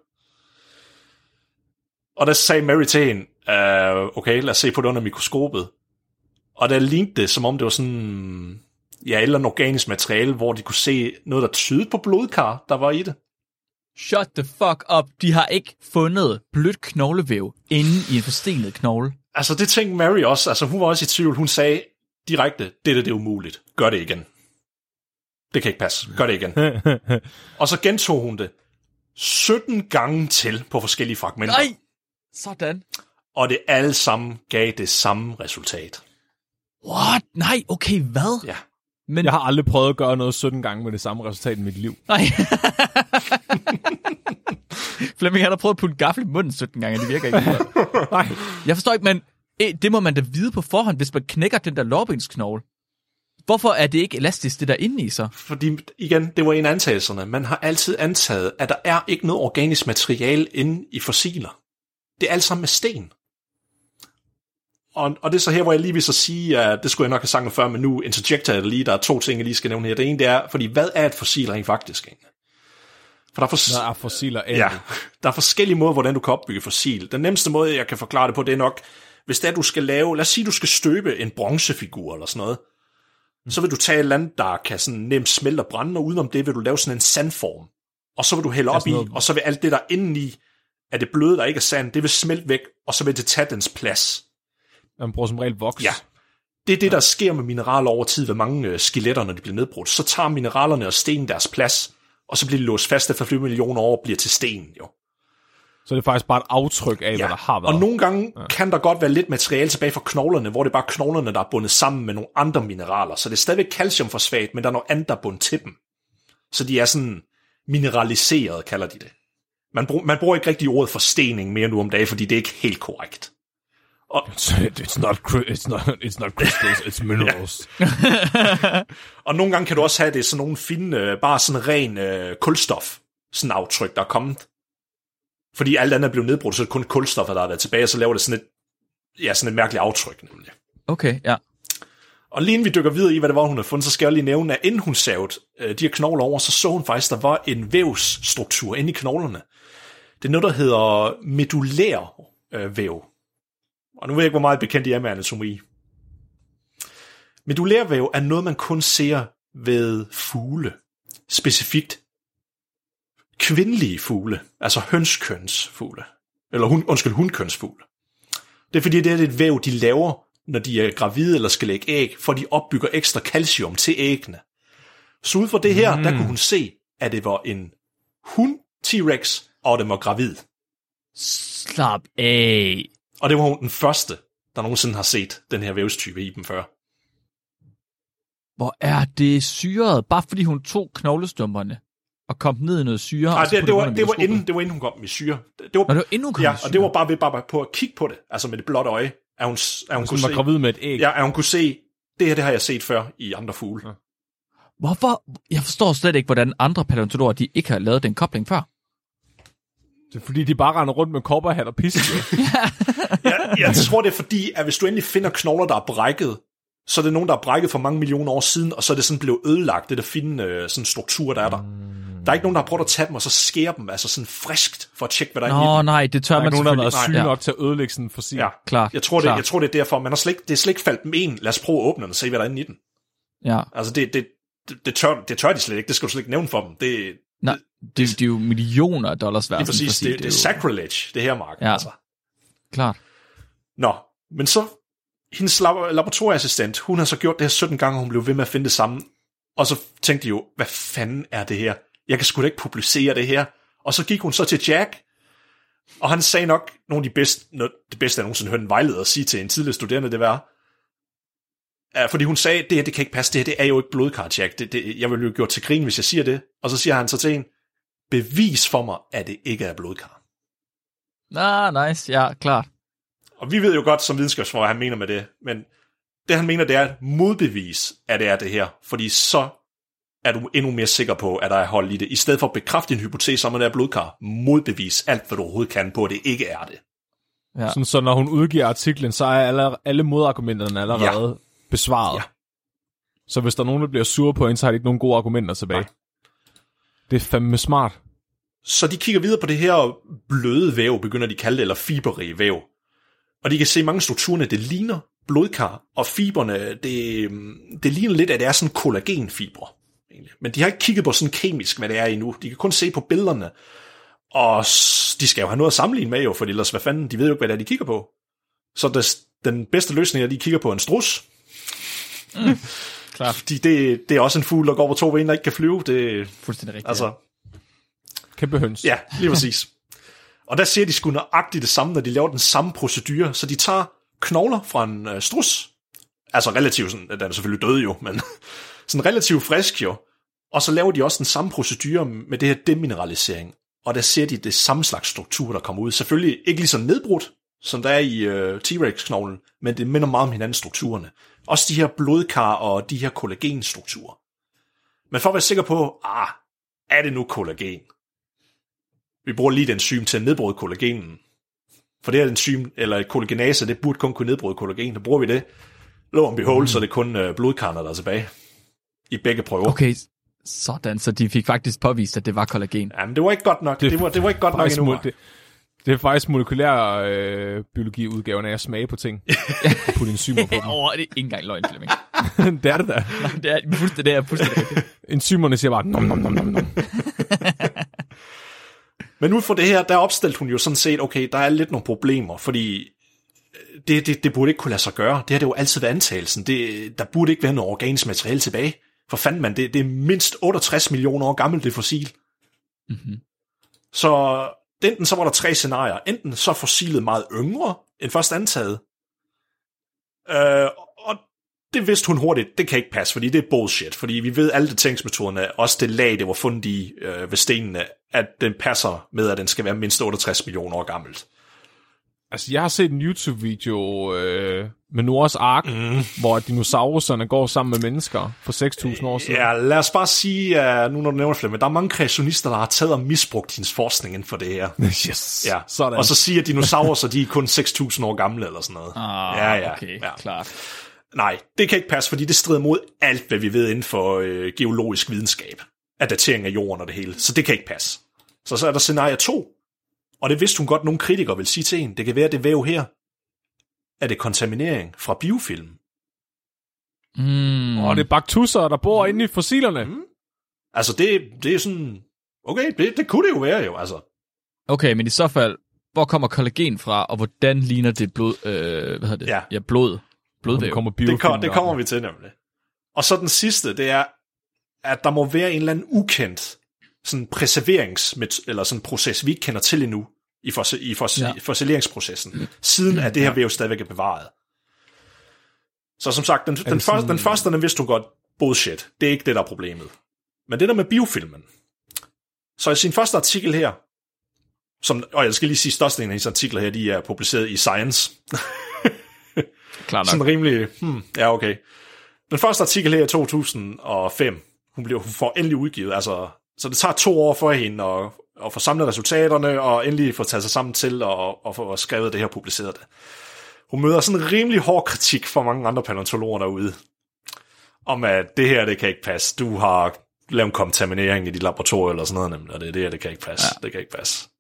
Og der sagde Mary til hende, uh, okay, lad os se på det under mikroskopet. Og der lignede det, som om det var sådan, ja, eller en organisk materiale, hvor de kunne se noget, der tydede på blodkar, der var i det. Shut the fuck up. De har ikke fundet blødt knoglevæv inde i en forstenet knogle. Altså, det tænkte Mary også. Altså, hun var også i tvivl. Hun sagde direkte, det der, det er umuligt. Gør det igen. Det kan ikke passe. Gør det igen. Og så gentog hun det sytten gange til på forskellige fragmenter. Nej! Sådan. Og det alle sammen gav det samme resultat. What? Nej, okay, hvad? Ja. Men jeg har aldrig prøvet at gøre noget sytten gange med det samme resultat i mit liv. Nej. Flemming, har der prøvet at putte en gaffel i munden sytten gange, det virker ikke. Nej. Jeg forstår ikke, men det må man da vide på forhånd, hvis man knækker den der lårbensknogle. Hvorfor er det ikke elastisk, det der inde i sig? Fordi, igen, det var en af antagelserne. Man har altid antaget, at der er ikke noget organisk materiale inde i fossiler. Det er alt sammen med sten. Og, og det er så her, hvor jeg lige vil så sige, at det skulle jeg nok have sagt før, men nu interjecter jeg det lige. Der er to ting, jeg lige skal nævne her. Det ene, det er, fordi hvad er et fossil rent faktisk? For der er, fos- der er fossiler endelig. Ja, der er forskellige måder, hvordan du kan opbygge fossil. Den nemmeste måde, jeg kan forklare det på, det er nok, hvis det er, du skal lave, lad os sige, du skal støbe en bronzefigur eller sådan noget, mm. så vil du tage et eller andet, der kan sådan nemt smelte og brænde, og udenom det vil du lave sådan en sandform. Og så vil du hælde op i, noget... og så vil alt det, der indeni af det bløde, der ikke er sand, det vil smelte væk, og så vil det tage dens plads. Man bruger som regel voks. Ja. Det er det, der sker med mineraler over tid, ved mange øh, skeletter, når de bliver nedbrudt. Så tager mineralerne og stenen deres plads, og så bliver de låst fast efter flere millioner år og bliver til sten, jo. Så det er faktisk bare et aftryk af, ja. Hvad der har været. Og nogle gange ja. kan der godt være lidt materiale tilbage fra knoglerne, hvor det er bare knoglerne, der er bundet sammen med nogle andre mineraler. Så det er stadigvæk calciumfosfat, men der er noget andet, der er bundet til dem. Så de er sådan mineraliseret, kalder de det. Man, brug, man bruger ikke rigtig ordet forstening mere nu om dagen, fordi det er ikke helt korrekt. Og, it's, not, it's, not, it's not crystals, it's minerals. og nogle gange kan du også have det sådan nogle fine, bare sådan ren øh, kulstof, sådan aftryk, der er kommet. Fordi alt andet er blevet nedbrudt, så er det kun kulstof, der har været tilbage, og så laver det sådan et, ja, sådan et mærkeligt aftryk, nemlig. Okay, ja. Og lige inden vi dykker videre i, hvad det var, hun havde fundet, så skal jeg lige nævne, at inden hun savede øh, de her knogler over, så så hun faktisk, der var en vævsstruktur inde i knoglerne. Det er noget, der hedder medulær øh, væv. Og nu ved jeg ikke, hvor meget bekendt I er med anatomi. Medulær væv er noget, man kun ser ved fugle. Specifikt kvindelige fugle, altså hønskønsfugle. Eller hun, undskyld, hundkønsfugle. Det er fordi, det er et væv, de laver, når de er gravide eller skal lægge æg, for de opbygger ekstra calcium til æggene. Så ud fra det her, mm. der kunne hun se, at det var en hund T-Rex, og den var gravid. Slap af. Og det var hun den første, der nogensinde har set den her vævstype i dem før. Hvor er det syret? Bare fordi hun tog knoglestumperne og kom ned i noget syre. Nej, det, det, var, det, var inden, det var inden hun kom med syre. Det var, Nå, det var inden hun kom ja, med syre? og det var bare ved bare på at kigge på det, altså med det blotte øje, at hun, at hun kunne var se, gravid med et æg. ja, at hun kunne se, det her, det har jeg set før i andre fugle. Ja. Hvorfor? Jeg forstår slet ikke, hvordan andre palæontologer, de ikke har lavet den kobling før. Det er fordi, de bare render rundt med kopperhat og piske. jeg, jeg tror, det er fordi, at hvis du endelig finder knogler, der er brækket, så er det nogen, der er brækket for mange millioner år siden, og så er det sådan blevet ødelagt, det der fine øh, sådan struktur, der er der. Mm. Der er ikke nogen, der har prøvet at tage dem, og så skære dem, altså sådan friskt, for at tjekke, hvad der er i dem. Nå, nej, det tør der er man nogen, der har været selvfølgelig. syge Nej, nok til at ødelægge sådan en fossil. Ja, klart. Jeg tror, det, klart. jeg tror, det er derfor. Man har slet ikke, det er slet ikke faldt dem en. Lad os prøve at åbne den og se, hvad der er inde i den. Ja. Altså, det, det, det, det, tør, det tør de slet ikke. Det skal du slet ikke nævne for dem. Det, Nej, det, det, det er jo millioner af dollars værd. det er præcis. Det, det, det er sacrilege, det her, Mark. Ja, altså. klart. Nå, men så hendes laboratorieassistent, hun har så gjort det her sytten gange, og hun blev ved med at finde det samme. Og så tænkte de jo, hvad fanden er det her? Jeg kan sgu da ikke publicere det her. Og så gik hun så til Jack, og han sagde nok, nogle af de bedste, det bedste, jeg nogensinde hørte en vejleder sige til en tidligere studerende, det var, fordi hun sagde, det her, det kan ikke passe, det her, det er jo ikke blodkar, Jack. Det, det, jeg vil jo gøre til grin, hvis jeg siger det. Og så siger han så til en, bevis for mig, at det ikke er blodkar. Ah, nice, ja, klart. Og vi ved jo godt som videnskabsfolk, hvad han mener med det, men det han mener, det er et modbevis, at det er det her, fordi så er du endnu mere sikker på, at der er hold i det. I stedet for at bekræfte din hypotese om, at det er blodkar, modbevis alt, hvad du overhovedet kan på, at det ikke er det. Ja. Sådan, så når hun udgiver artiklen, så er alle, alle modargumenterne allerede ja. besvaret. Ja. Så hvis der er nogen, der bliver sure på hende, så har de ikke nogen gode argumenter tilbage. Nej. Det er fandme smart. Så de kigger videre på det her bløde væv, begynder de at kalde det, eller fiberrige væv. Og de kan se mange strukturerne, det ligner blodkar, og fiberne, det, det ligner lidt, at det er sådan kollagenfibre. Men de har ikke kigget på sådan kemisk, hvad det er endnu. De kan kun se på billederne. Og de skal jo have noget at sammenligne med, jo, for ellers, hvad fanden, de ved jo ikke, hvad det er, de kigger på. Så det, den bedste løsning er, at de kigger på en strus. Mm, klar. Fordi det, det er også en fugl, der går på to ben, der ikke kan flyve. Det, fuldstændig rigtigt. Altså, kæmpe høns. Ja, lige præcis. Og der ser de sgu nøjagtigt det samme, når de laver den samme procedure. Så de tager knogler fra en øh, strus. Altså relativt, sådan, den er selvfølgelig død jo, men sådan relativt frisk jo. Og så laver de også den samme procedure med det her demineralisering. Og der ser de det samme slags struktur, der kommer ud. Selvfølgelig ikke lige så nedbrudt, som der er i øh, T-Rex-knoglen, men det minder meget om hinanden strukturerne. Også de her blodkar og de her kollagenstrukturer. Men for at være sikker på, ah, er det nu kollagen? Vi bruger lige et enzym til at nedbryde kollagenen. For det her enzym, eller kollagenase, det burde kun kunne nedbryde kollagen. Der bruger vi det. Lo and behold, mm. så er det kun øh, blodkarner, der er tilbage. I begge prøver. Okay, sådan. Så de fik faktisk påvist, at det var kollagen. Jamen, det var ikke godt nok. Det, det, var, det var ikke godt nok endnu. Det, det er faktisk molekylær øh, biologi-udgaven af at smage på ting. Og putte enzymer på dem. Åh, oh, det er ikke engang løgn, Flemming. Det er det da. Nej, det er fuldstændig, det er fuldstændig. Enzymerne siger bare, nom, nom, nom, nom, nom. Men ud fra det her, der opstillede hun jo sådan set, okay, der er lidt nogle problemer, fordi det, det, det burde ikke kunne lade sig gøre. Det har det jo altid været antagelsen. Det, der burde ikke være noget organisk materiale tilbage. For fanden man, det, det er mindst otteogtres millioner år gammelt, det fossil. Mm-hmm. Så enten så var der tre scenarier. Enten så er fossilet meget yngre end først antaget. Øh, og det vidste hun hurtigt, det kan ikke passe, fordi det er bullshit. Fordi vi ved, alle dateringsmetoderne, også det lag, det var fundet i øh, ved stenene, at den passer med, at den skal være mindst otteogtres millioner år gammelt. Altså, jeg har set en YouTube-video øh, med Noahs Ark, mm. hvor dinosaurerne går sammen med mennesker for seks tusind år siden. Ja, lad os bare sige, at nu når du nævner flere, men der er mange kreationister, der har taget og misbrugt hendes forskning inden for det her. Yes, ja. Sådan. Og så siger, at dinosaurer, så de er kun seks tusind år gamle eller sådan noget. Ah, ja, ja, okay, ja. klart. Nej, det kan ikke passe, fordi det strider mod alt, hvad vi ved inden for øh, geologisk videnskab. Af datering af jorden og det hele. Så det kan ikke passe. Så så er der scenarie to. Og det vidste hun godt, nogle kritikere vil sige til en. Det kan være, at det væv her er det kontaminering fra biofilm. Mm. Og det er baktusser, der bor mm. inde i fossilerne. Mm. Altså, det, det er sådan... Okay, det, det kunne det jo være jo, altså. Okay, men i så fald, hvor kommer kollagen fra, og hvordan ligner det blod... Øh, hvad hedder det? Ja, ja blod. Blodvæv. Kommer det, kom, det kommer vi til nemlig. Og så den sidste, det er, at der må være en eller anden ukendt sådan preserverings- eller sådan proces, vi ikke kender til endnu i, fos- i fos- ja. fossileringsprocessen, siden at det her væv stadigvæk er bevaret. Så som sagt, den, den, den, første, den første, den vidste du godt, bullshit. Det er ikke det, der er problemet. Men det der med biofilmen. Så i sin første artikel her, som, og jeg skal lige sige, størstedelen af hendes artikler her, de er publiceret i Science. Klar nok. Sådan rimelig, hmm, ja okay. Den første artikel her i to tusind og fem, hun, bliver, hun får endelig udgivet, altså, så det tager to år for hende at, at få samlet resultaterne, og endelig få taget sig sammen til at, at få skrevet det her og publiceret det. Hun møder sådan en rimelig hård kritik fra mange andre palæontologer derude, om at det her, det kan ikke passe. Du har lavet en kontaminering i dit laboratorium eller sådan noget, nemlig, og det, det her, det kan ikke passe. Ja. Det kan ikke passe.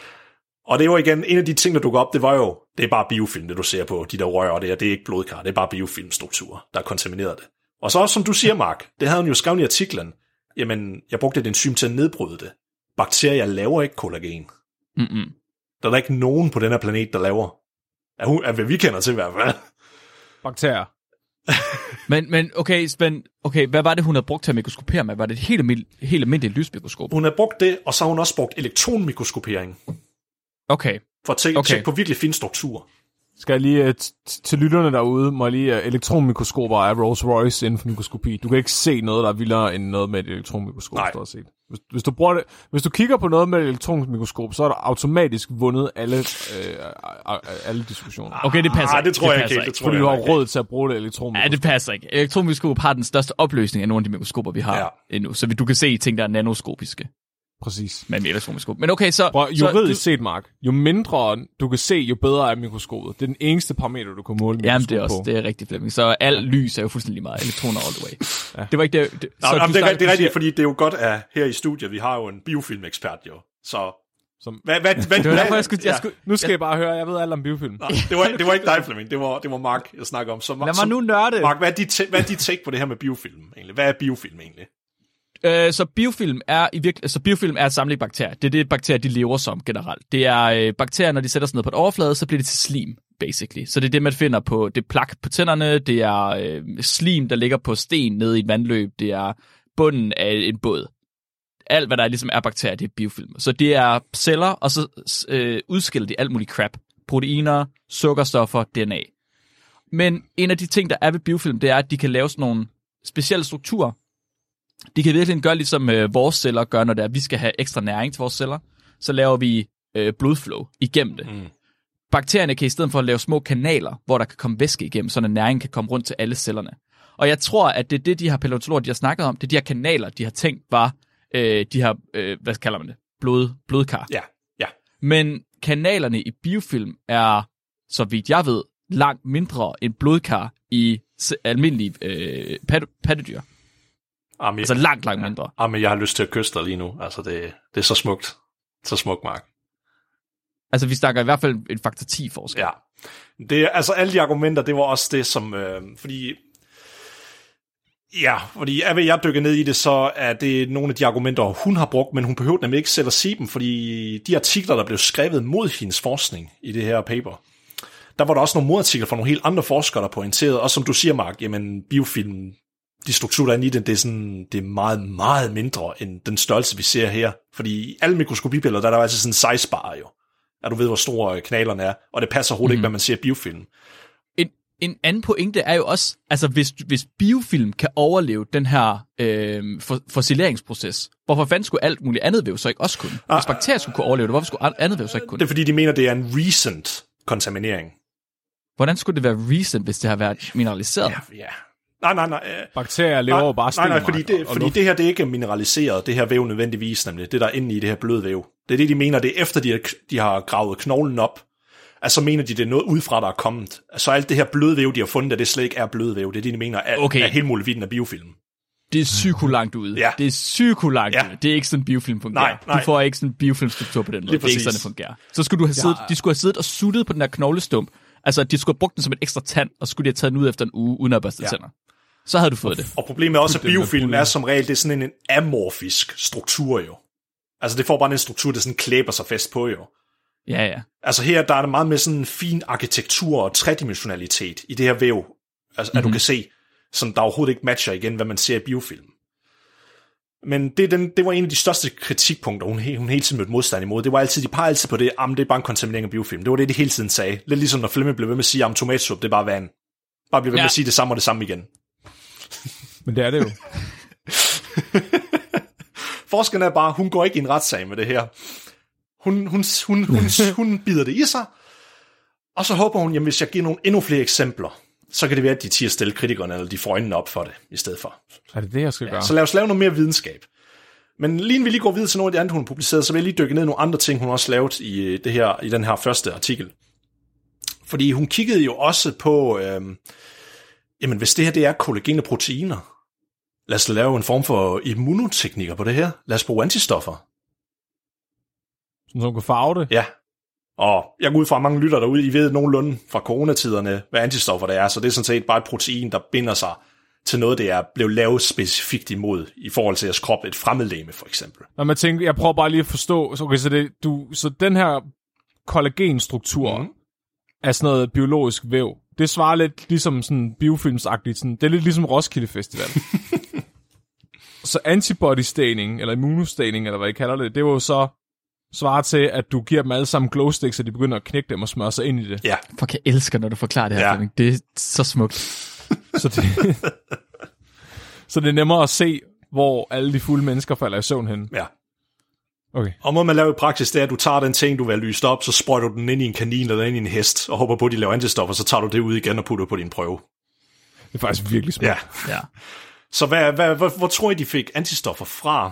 Og det var igen, en af de ting, der dukker op, det var jo, det er bare biofilm, det du ser på, de der rør og det her, det er ikke blodkar, det er bare biofilmstrukturer, der er kontamineret det. Og så også, som du siger, Mark, det havde hun jo skrevet i artiklen, jamen, jeg brugte et enzym til at nedbryde det. Bakterier laver ikke kollagen. Mm-mm. Der er der ikke nogen på den her planet, der laver. Er, hun, er hvad vi kender til i hvert fald. Bakterier. men, men okay, Svend, okay, hvad var det, hun havde brugt til at mikroskopere med? Var det et helt, almindeligt, helt almindeligt lysmikroskop? Hun havde brugt det, og så har hun også brugt elektronmikroskopering. Okay. For at tjekke okay. på virkelig fine strukturer. Skal jeg lige, uh, t- til lytterne derude, må jeg lige, uh, elektronmikroskoper er Rolls Royce inden for mikroskopi. Du kan ikke se noget, der er vildere end noget med et elektronmikroskop, du har set. Hvis, hvis, du bruger det, hvis du kigger på noget med et elektronmikroskop, så er der automatisk vundet alle, øh, alle diskussioner. Okay, det passer ah, det tror det jeg ikke. Det tror fordi jeg du har ikke. råd til at bruge det elektronmikroskop. Ja, det passer ikke. Elektronmikroskop har den største opløsning af nogle af de mikroskoper, vi har ja. endnu. Så du kan se ting, der er nanoskopiske. Præcis. Med elektronmikroskop. Men okay, så... Prøv, juridisk så, set, Mark, jo mindre du kan se, jo bedre er mikroskopet. Det er den eneste parameter, du kan måle mikroskop på. Jamen, det er også det er rigtigt, Flemming. Så al lys er jo fuldstændig meget elektroner all the way. Ja. Det var ikke det... det Nå, så jamen, det, er, det er rigtigt, siger, fordi det er jo godt, at her i studiet, vi har jo en biofilmekspert jo. Så... Som, hvad, hvad, hvad, det var derfor, jeg skulle... Jeg skulle nu skal jeg bare høre, jeg ved alt om biofilm. Nej, det, var, det var ikke dig, Flemming. Det var, det var Mark, jeg snakker om. Så, Lad mig nu nørde. Mark, hvad er dit hvad er dit take på det her med biofilm egentlig? Hvad er biofilm egentlig? Øh, så biofilm er i virke, så biofilm er et samling bakterier. Det er det, bakterier de lever som generelt. Det er øh, bakterier, når de sætter sig ned på et overflade, så bliver det til slim, basically. Så det er det, man finder på det plak på tænderne, det er øh, slim, der ligger på sten nede i et vandløb, det er bunden af en båd. Alt, hvad der ligesom er bakterier, det er biofilm. Så det er celler, og så øh, udskiller de alt muligt crap. Proteiner, sukkerstoffer, D N A. Men en af de ting, der er ved biofilm, det er, at de kan lave sådan nogle specielle strukturer. De kan virkelig gøre ligesom øh, vores celler gør, når det er, vi skal have ekstra næring til vores celler. Så laver vi øh, blodflow igennem det. Mm. Bakterierne kan i stedet for at lave små kanaler, hvor der kan komme væske igennem, så næring kan komme rundt til alle cellerne. Og jeg tror, at det er det, de her palæontologer, de har snakket om. Det er de her kanaler, de har tænkt var øh, de her, øh, hvad kalder man det? Blod, blodkar. Ja, ja. Men kanalerne i biofilm er, så vidt jeg ved, langt mindre end blodkar i almindelige øh, pattedyr. Jamen, altså langt, langt mindre. Ja, jamen, jeg har lyst til at kysse dig lige nu. Altså, det, det er så smukt. Så smukt, Mark. Altså, vi snakker i hvert fald en faktor ti forskel. Ja. Det, altså, alle de argumenter, det var også det, som... Øh, fordi... Ja, fordi jeg, jeg dykker ned i det, så er det nogle af de argumenter, hun har brugt, men hun behøver nemlig ikke selv at sige dem, fordi de artikler, der blev skrevet mod hendes forskning i det her paper, der var der også nogle modartikler fra nogle helt andre forskere, der pointerede, og som du siger, Mark, jamen, biofilm, de strukturer, der er i den, det er, sådan, det er meget, meget mindre end den størrelse, vi ser her. Fordi i alle mikroskopibilleder, der er der altid sådan en size-bar jo, at du ved, hvor store kanalerne er, og det passer overhovedet mm. ikke, hvad man ser i biofilm. En, en anden pointe er jo også, altså hvis, hvis biofilm kan overleve den her øh, for, fossileringsproces, hvorfor fanden skulle alt muligt andet væv så ikke også kunne? Hvis bakterier skulle kunne overleve det, hvorfor skulle andet væv så ikke kunne? Det er fordi, de mener, det er en recent kontaminering. Hvordan skulle det være recent, hvis det har været mineraliseret? Ja, ja. Nej, nej, nej. Øh, Bakterier lever jo bare Nej, nej, fordi, stenmark det, og- og fordi luft. det her, det er ikke mineraliseret, det her væv nødvendigvis, nemlig det, der er inde i det her bløde væv. Det er det, de mener, det er efter, de har, de har gravet knoglen op, altså mener de, det er noget udefra, der er kommet. Altså alt det her bløde væv, de har fundet, at det slet ikke er bløde væv. Det er det, de mener, er, Okay. er helt muligheden af biofilm. Det er psyko langt ude. Ja. Det er psyko langt Ja. ude. Det er ikke sådan, biofilm fungerer. Nej, nej. Du får ikke sådan en biofilmstruktur på den måde. Lige Det er ikke præcis. sådan, det fungerer. Så skulle du have siddet, de skulle have siddet og suttet på den der knoglestump. Altså, de skulle have brugt den som et ekstra tand, og så skulle de have taget den ud efter en uge, uden at børste Ja. tænder. Så havde du fået det. Og problemet er også, at Fuldstændig biofilm med er som regel, det er sådan en amorfisk struktur jo. Altså det får bare en struktur, der sådan klæber sig fast på jo. Ja, ja. Altså her, der er det meget med sådan en fin arkitektur og tredimensionalitet i det her væv, altså, mm-hmm. at du kan se, som der overhovedet ikke matcher igen, hvad man ser i biofilm. Men det, den, det var en af de største kritikpunkter, hun, hun hele tiden mødte modstand imod. Det var altid, de pegede altid på det, at det er bare en kontaminering af biofilm. Det var det, de hele tiden sagde. Lidt ligesom når Flemming blev ved med at sige, at tomatsuppe, det er bare vand. Bare blive ved med Ja. at sige det samme og det samme igen. Men det er det jo. Forskeren er bare, hun går ikke i en retssag med det her. Hun, hun, hun, hun, hun bider det i sig, og så håber hun, jamen hvis jeg giver nogle endnu flere eksempler, så kan det være, at de tiger stille kritikerne, eller de får øjnene op for det, i stedet for. Er det det, jeg skal gøre? Så lad os lave noget mere videnskab. Men lige inden vi lige går videre til nogle af de andre, hun har publiceret, så vil jeg lige dykke ned i nogle andre ting, hun også lavet i, det her, i den her første artikel. Fordi hun kiggede jo også på, øhm, jamen hvis det her det er kollagen og proteiner, lad os lave en form for immunoteknikker på det her. Lad os bruge antistoffer. Sådan, så hun kan farve det? Ja. Og jeg går ud fra, at mange lytter derude, I ved nogenlunde fra coronatiderne, hvad antistoffer det er, så det er sådan set bare et protein, der binder sig til noget, det er blevet lavet specifikt imod, i forhold til at skroppe et fremmedlegeme, for eksempel. Når man tænker, jeg prøver bare lige at forstå, så, okay, så, det, du, så den her kollagenstruktur Mhm. er sådan noget biologisk væv. Det svarer lidt ligesom sådan biofilmsagtigt. Sådan, det er lidt ligesom Roskilde Festival. Så antibody staining, eller immunostaining, eller hvad I kalder det, det var jo så svarer til, at du giver dem alle sammen glow sticks, så de begynder at knække dem og smøre sig ind i det. Ja, Fuck, jeg elsker, når du forklarer det her, Ja. Flemming. Det er så smukt. Så det, så det er nemmere at se, hvor alle de fulde mennesker falder i søvn hen. ja. Okay. Og måden man laver i praksis, det er, at du tager den ting, du vil have lyst op, så sprøjter du den ind i en kanin eller ind i en hest, og håber på, at de laver antistoffer, så tager du det ud igen og putter på din prøve. Det er faktisk virkelig smukt. Ja. Ja. Så hvad, hvad, hvor, hvor tror I, de fik antistoffer fra?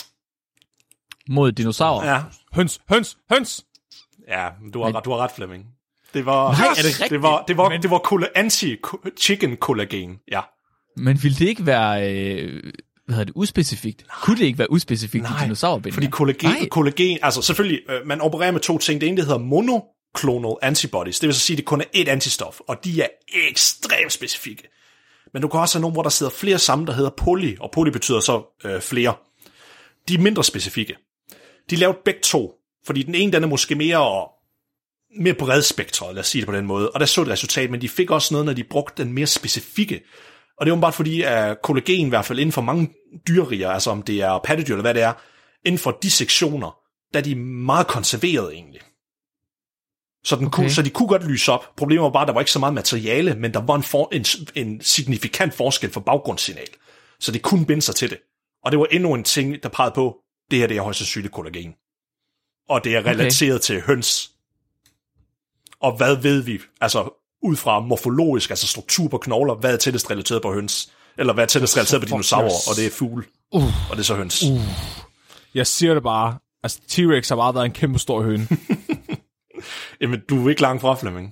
Mod dinosaurer. Ja, Høns, høns, høns! ja du har, ret, du har ret, Flemming. Det var, Nej, er det rigtigt? det var, det var, Men- det var colla- anti-chicken kollagen. Ja. Men ville det ikke være, øh, hvad hedder det, uspecifikt? Kunne det ikke være uspecifikt i dinosaurbendinger? Fordi kollagen, kollagen, altså selvfølgelig, øh, man opererer med to ting. Det ene, det hedder monoclonal antibodies. Det vil så sige, at det kun er ét antistof, og de er ekstremt specifikke. Men du kan også have nogle, hvor der sidder flere sammen, der hedder poly, og poly betyder så øh, flere. De er mindre specifikke. De lavede begge to, fordi den ene, den er måske mere, mere bredspektret, lad os sige det på den måde, og der så et resultat, men de fik også noget, når de brugte den mere specifikke. Og det er jo bare fordi, at kollagen i hvert fald inden for mange dyreriger, altså om det er pattedyr eller hvad det er, inden for de sektioner, der er de meget konserveret egentlig. Så, den Okay. kunne, så de kunne godt lyse op. Problemet var bare, at der var ikke så meget materiale, men der var en, for, en, en signifikant forskel for baggrundssignal. Så det kunne binde sig til det. Og det var endnu en ting, der pegede på, det her det er højst sandsynligt kollagen. Og det er relateret okay. til høns. Og hvad ved vi? Altså ud fra morfologisk, altså struktur på knogler, hvad er tættest relateret på høns? Eller hvad er tættest relateret på dinosaurer? Og det er fugle. Uh. Og det er så høns. Uh. Jeg siger det bare. Altså, T-Rex har bare været en kæmpe stor høne. Jamen, du er ikke langt fra, Flemming.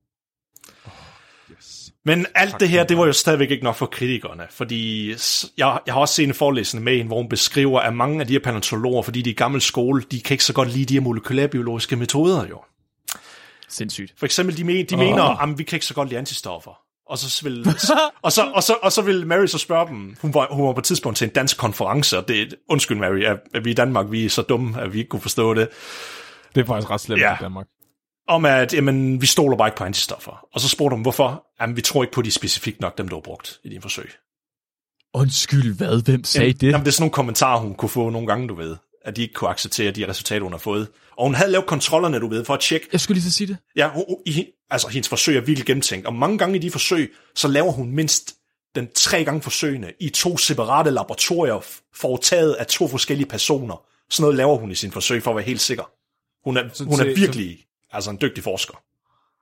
Men alt det her, det var jo stadigvæk ikke nok for kritikerne, fordi jeg, jeg har også set en forelæsning med en, hvor hun beskriver, at mange af de her paleontologer, fordi de er i gammel skole, de kan ikke så godt lide de her molekylærbiologiske metoder jo. Sindssygt. For eksempel, de, men, de Oh. mener, at vi kan ikke så godt lide antistoffer. Og så vil, og så, og så, og så vil Mary så spørge dem, hun var, hun var på et tidspunkt til en dansk konference, og det, undskyld Mary, at, at vi i Danmark, vi er så dumme, at vi ikke kunne forstå det, Det er faktisk ret slemt Ja. i Danmark. om at, jamen, vi stoler bare ikke på antistoffer. Og så spurgte de, hvorfor? Jamen, vi tror ikke på, de er specifikt nok, dem der har brugt i dine forsøg. Undskyld, hvad? Hvem sagde Jamen, det? Jamen, det er sådan nogle kommentarer, hun kunne få nogle gange, du ved, at de ikke kunne acceptere de resultater, hun har fået. Og hun havde lavet kontrollerne, du ved, for at tjekke. Jeg skulle lige så sige det. Ja, hun, i, altså hendes forsøg er virkelig gennemtænkt. Og mange gange i de forsøg, så laver hun mindst den tre gange forsøgene i to separate laboratorier, foretaget af to forskellige personer. Sådan noget laver hun i sin forsøg, for at være helt sikker. Hun er, Så hun er til- virkelig altså en dygtig forsker.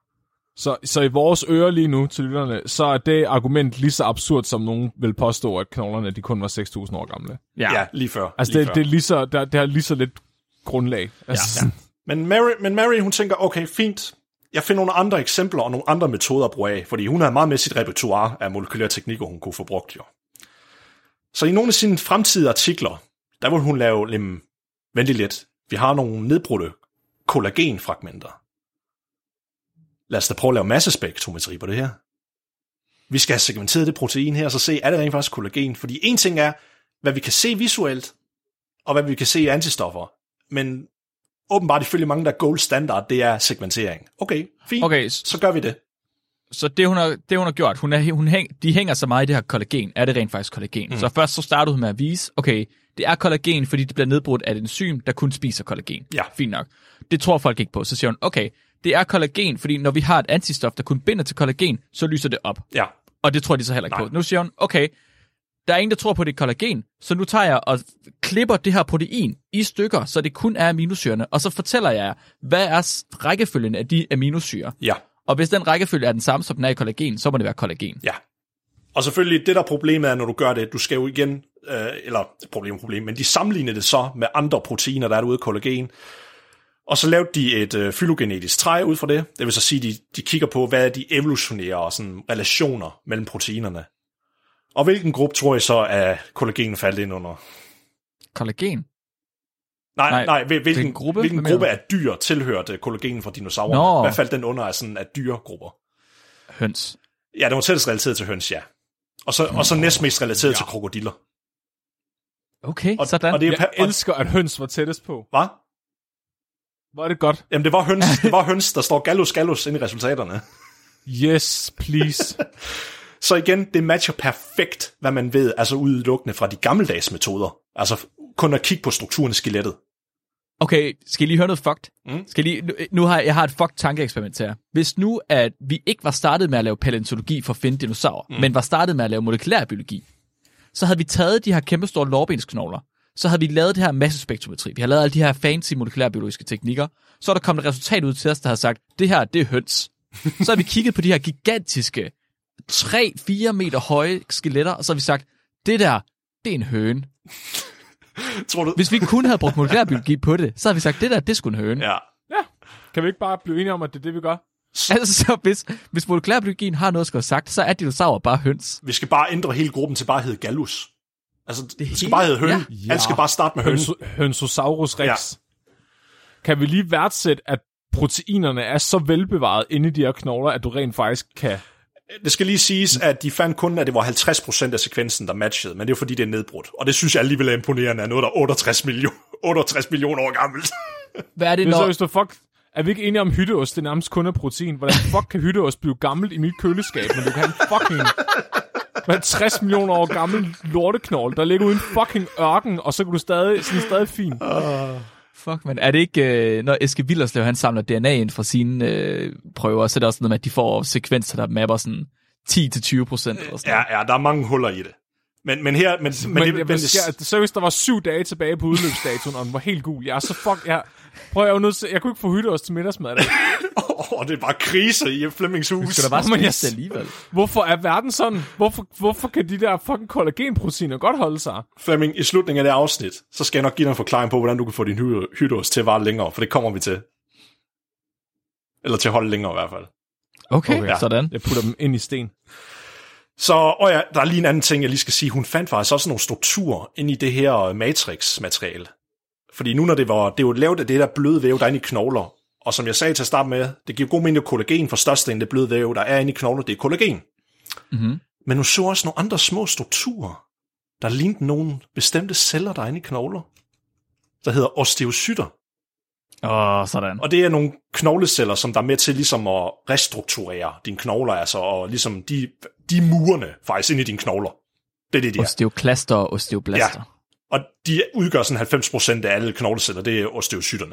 Så, så i vores ører lige nu til lytterne, så er det argument lige så absurd, som nogen vil påstå, at knoglerne de kun var seks tusind år gamle. Ja, ja lige før. Altså, lige det, før. det, er lige så, der, det har lige så lidt grundlag. Altså, Ja, ja. Men, Mary, men Mary, hun tænker, okay, fint. Jeg finder nogle andre eksempler og nogle andre metoder at bruge af, fordi hun har meget med sit repertoire af molekylære teknikker, hun kunne få brugt jo. Så i nogle af sine fremtidige artikler, der vil hun lave, lim, vent lidt, vi har nogle nedbrudte kollagenfragmenter. Lad os da prøve at lave massespektrometri på det her. Vi skal have segmenteret det protein her, og så se, er det rent faktisk kollagen? Fordi en ting er, hvad vi kan se visuelt, og hvad vi kan se i antistoffer. Men åbenbart ifølge mange, der er gold standard, det er segmentering. Okay, fint, Okay, så gør vi det. Så det, hun har, det, hun har gjort, hun er, hun hæng, de hænger så meget i det her kollagen. Er det rent faktisk kollagen? Mm. Så først så startede hun med at vise, okay, det er kollagen, fordi det bliver nedbrudt af et enzym, der kun spiser kollagen. Ja. Fint nok. Det tror folk ikke på. Så siger hun, okay, det er kollagen, fordi når vi har et antistof, der kun binder til kollagen, så lyser det op. Ja. Og det tror de så heller ikke Nej. på. Nu siger hun, okay, der er ingen, der tror på, det er kollagen, så nu tager jeg og klipper det her protein i stykker, så det kun er aminosyrene, og så fortæller jeg jer, hvad er rækkefølgen af de aminosyrer. Ja. Og hvis den rækkefølge er den samme, som den er i kollagen, så må det være kollagen. Ja. Og selvfølgelig, det der problemet er, når du gør det, du skal jo igen, øh, eller problem, problem, men de sammenligner det så med andre proteiner, der er ude i kollagen. Og så lavede de et øh, fylogenetisk træ ud fra det. Det vil så sige, de, de kigger på, hvad de evolutionære og sådan relationer mellem proteinerne. Og hvilken gruppe tror I så, at kollagen faldt ind under? Kollagen? Nej, Nej, nej, hvil- hvilken gruppe? gruppe, hvilken Hvad gruppe mener af dyr tilhørte kollagen fra dinosaurerne? Nå. Hvad faldt den under af sådan af dyregrupper? Høns. Ja, det var tættest relateret til høns, ja. Og så, og så næstmest relateret ja. til krokodiller. Okay, Og, sådan. og det er, jeg og, elsker, at høns var tættest på. hvad? Hvor er det godt. Jamen, det var høns, det var høns, der står gallus, gallus inde i resultaterne. Yes, please. Så igen, det matcher perfekt, hvad man ved, altså udelukkende fra de gammeldags metoder. Altså kun at kigge på strukturen i skelettet. Okay, skal I lige høre noget fucked? Mm. Skal I lige, nu, nu har jeg har et fucked tankeeksperiment her. Hvis nu, at vi ikke var startet med at lave paleontologi for at finde dinosaurer, mm. men var startet med at lave molekylær biologi, så havde vi taget de her kæmpestore lårbensknogler, så havde vi lavet det her massespektrometri, vi har lavet alle de her fancy molekylærbiologiske teknikker, så er der kommet et resultat ud til os, der har sagt, det her, det er høns. Så har vi kigget på de her gigantiske, tre til fire meter høje skeletter, og så har vi sagt, det der, det er en høne. Tror du? Hvis vi kun havde brugt molekylærbiologi på det, så havde vi sagt, det der, det er sgu en høne. Ja. Ja. Kan vi ikke bare blive enige om, at det er det, vi gør? Altså, så hvis, hvis molekylærbiologien har noget at skulle have sagt, så er dinosaurer bare høns. Vi skal bare ændre hele gruppen til bare at hedde gallus. Altså, det, det skal hele- bare hedde høne. Ja. Ja. Alt skal bare starte med høne. Høns- Hønsosaurus rex. Ja. Kan vi lige værdsætte, at proteinerne er så velbevaret inde i de her knogler, at du rent faktisk kan... Det skal lige siges, at de fandt kun, at det var halvtreds procent af sekvensen, der matchede, men det er jo fordi, det er nedbrudt. Og det synes jeg alligevel er imponerende, at noget, der er otteogtres millioner år gammelt. Hvad er det, Det er så, når... hvis du fuck... Er vi ikke enige om hytteost? Det er nærmest kun af protein. Hvordan fuck kan hytteost blive gammelt i mit køleskab, men du kan have en fucking... halvtreds millioner år gammel lorteknogle, der ligger uden fucking ørken, og så kan du stadig, sådan stadig fin. Fuck, men er det ikke, øh, når Eske Willerslev, han samler D N A ind fra sine øh, prøver, så er det også noget med, at de får sekvenser, der mapper sådan ti til tyve procent eller sådan noget. Ja, ja, der er mange huller i det. Men, men her... Men, men, Men, men, men, det, men skal, seriøst, der var syv dage tilbage på udløbsdatoen, og den var helt gul. Jeg er så fuck... Jeg, prøv, jeg, var nødt til, jeg kunne ikke få hytteost til middagsmad. oh, det er bare krise i Flemmings hus. Skal der bare Men jeg- spise det alligevel? Hvorfor er verden sådan? Hvorfor, hvorfor kan de der fucking kollagenproteiner godt holde sig? Flemming, i slutningen af det afsnit, så skal jeg nok give dig en forklaring på, hvordan du kan få din hy- hytteost til at vare længere, for det kommer vi til. Eller til at holde længere i hvert fald. Okay, Okay. okay. Sådan. Jeg putter dem ind i sten. Så, og ja, der er lige en anden ting, jeg lige skal sige. Hun fandt faktisk også nogle strukturer ind i det her matrix-materiale. Fordi nu, når det var, det er jo lavet af det der bløde væv, der er inde i knogler. Og som jeg sagde til at starte med, det giver god mening, at kollagen for størstedelen det bløde væv, der er inde i knogler, det er kollagen. Mm-hmm. Men hun så også nogle andre små strukturer, der lignede nogle bestemte celler, der er inde i knogler, der hedder osteocytter. Åh, oh, sådan. Og det er nogle knogleceller, som der er med til ligesom at restrukturere dine knogler, altså, og ligesom de, de murene faktisk ind i dine knogler. Det er det, de er. Osteoklaster og osteoblaster. Ja. Og de udgør sådan halvfems procent af alle knogleceller, det er osteocytterne.